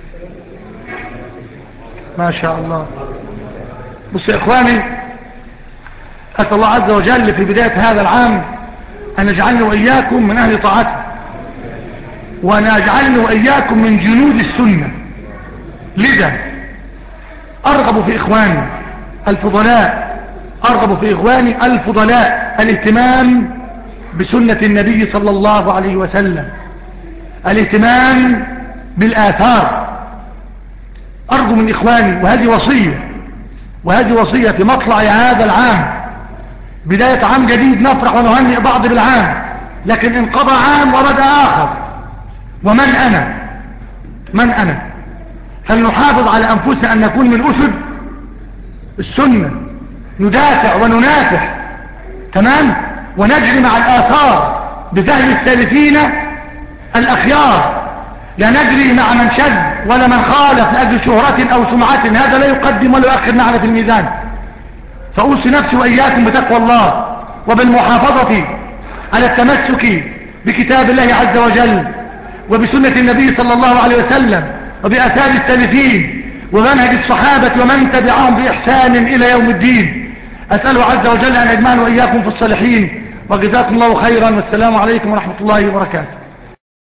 ما شاء الله. بص يا إخواني، أسأل الله عز وجل في بداية هذا العام أن يجعلني وإياكم من أهل طاعته، وأن يجعلني وإياكم من جنود السنة. لذا أرغب في إخواني الفضلاء، أرغب في إخواني الفضلاء الاهتمام بسنة النبي صلى الله عليه وسلم، الاهتمام بالآثار. أرجو من إخواني، وهذه وصية، وهذه وصية في مطلع هذا العام، بداية عام جديد نفرح ونهنئ بعض بالعام، لكن انقضى عام وبدأ آخر. ومن أنا من أنا فلنحافظ على أنفسنا أن نكون من أسد السنة، ندافع وننافح، تمام، ونجري مع الآثار بفهم السالفين الأخيار، لا نجري مع من شذ ولا من خالف لأجل شهرة أو سمعة. هذا لا يقدم ولا يؤخر معنا في الميزان. فأوصي نفسي وإياكم بتقوى الله وبالمحافظة على التمسك بكتاب الله عز وجل، وبسنة النبي صلى الله عليه وسلم، وبآثار السالفين، ومنهج الصحابة ومن تبعهم بإحسان إلى يوم الدين. أسأله عز وجل أن يجمعنا وإياكم في الصالحين، وجزاكم الله خيرا، والسلام عليكم ورحمة الله وبركاته.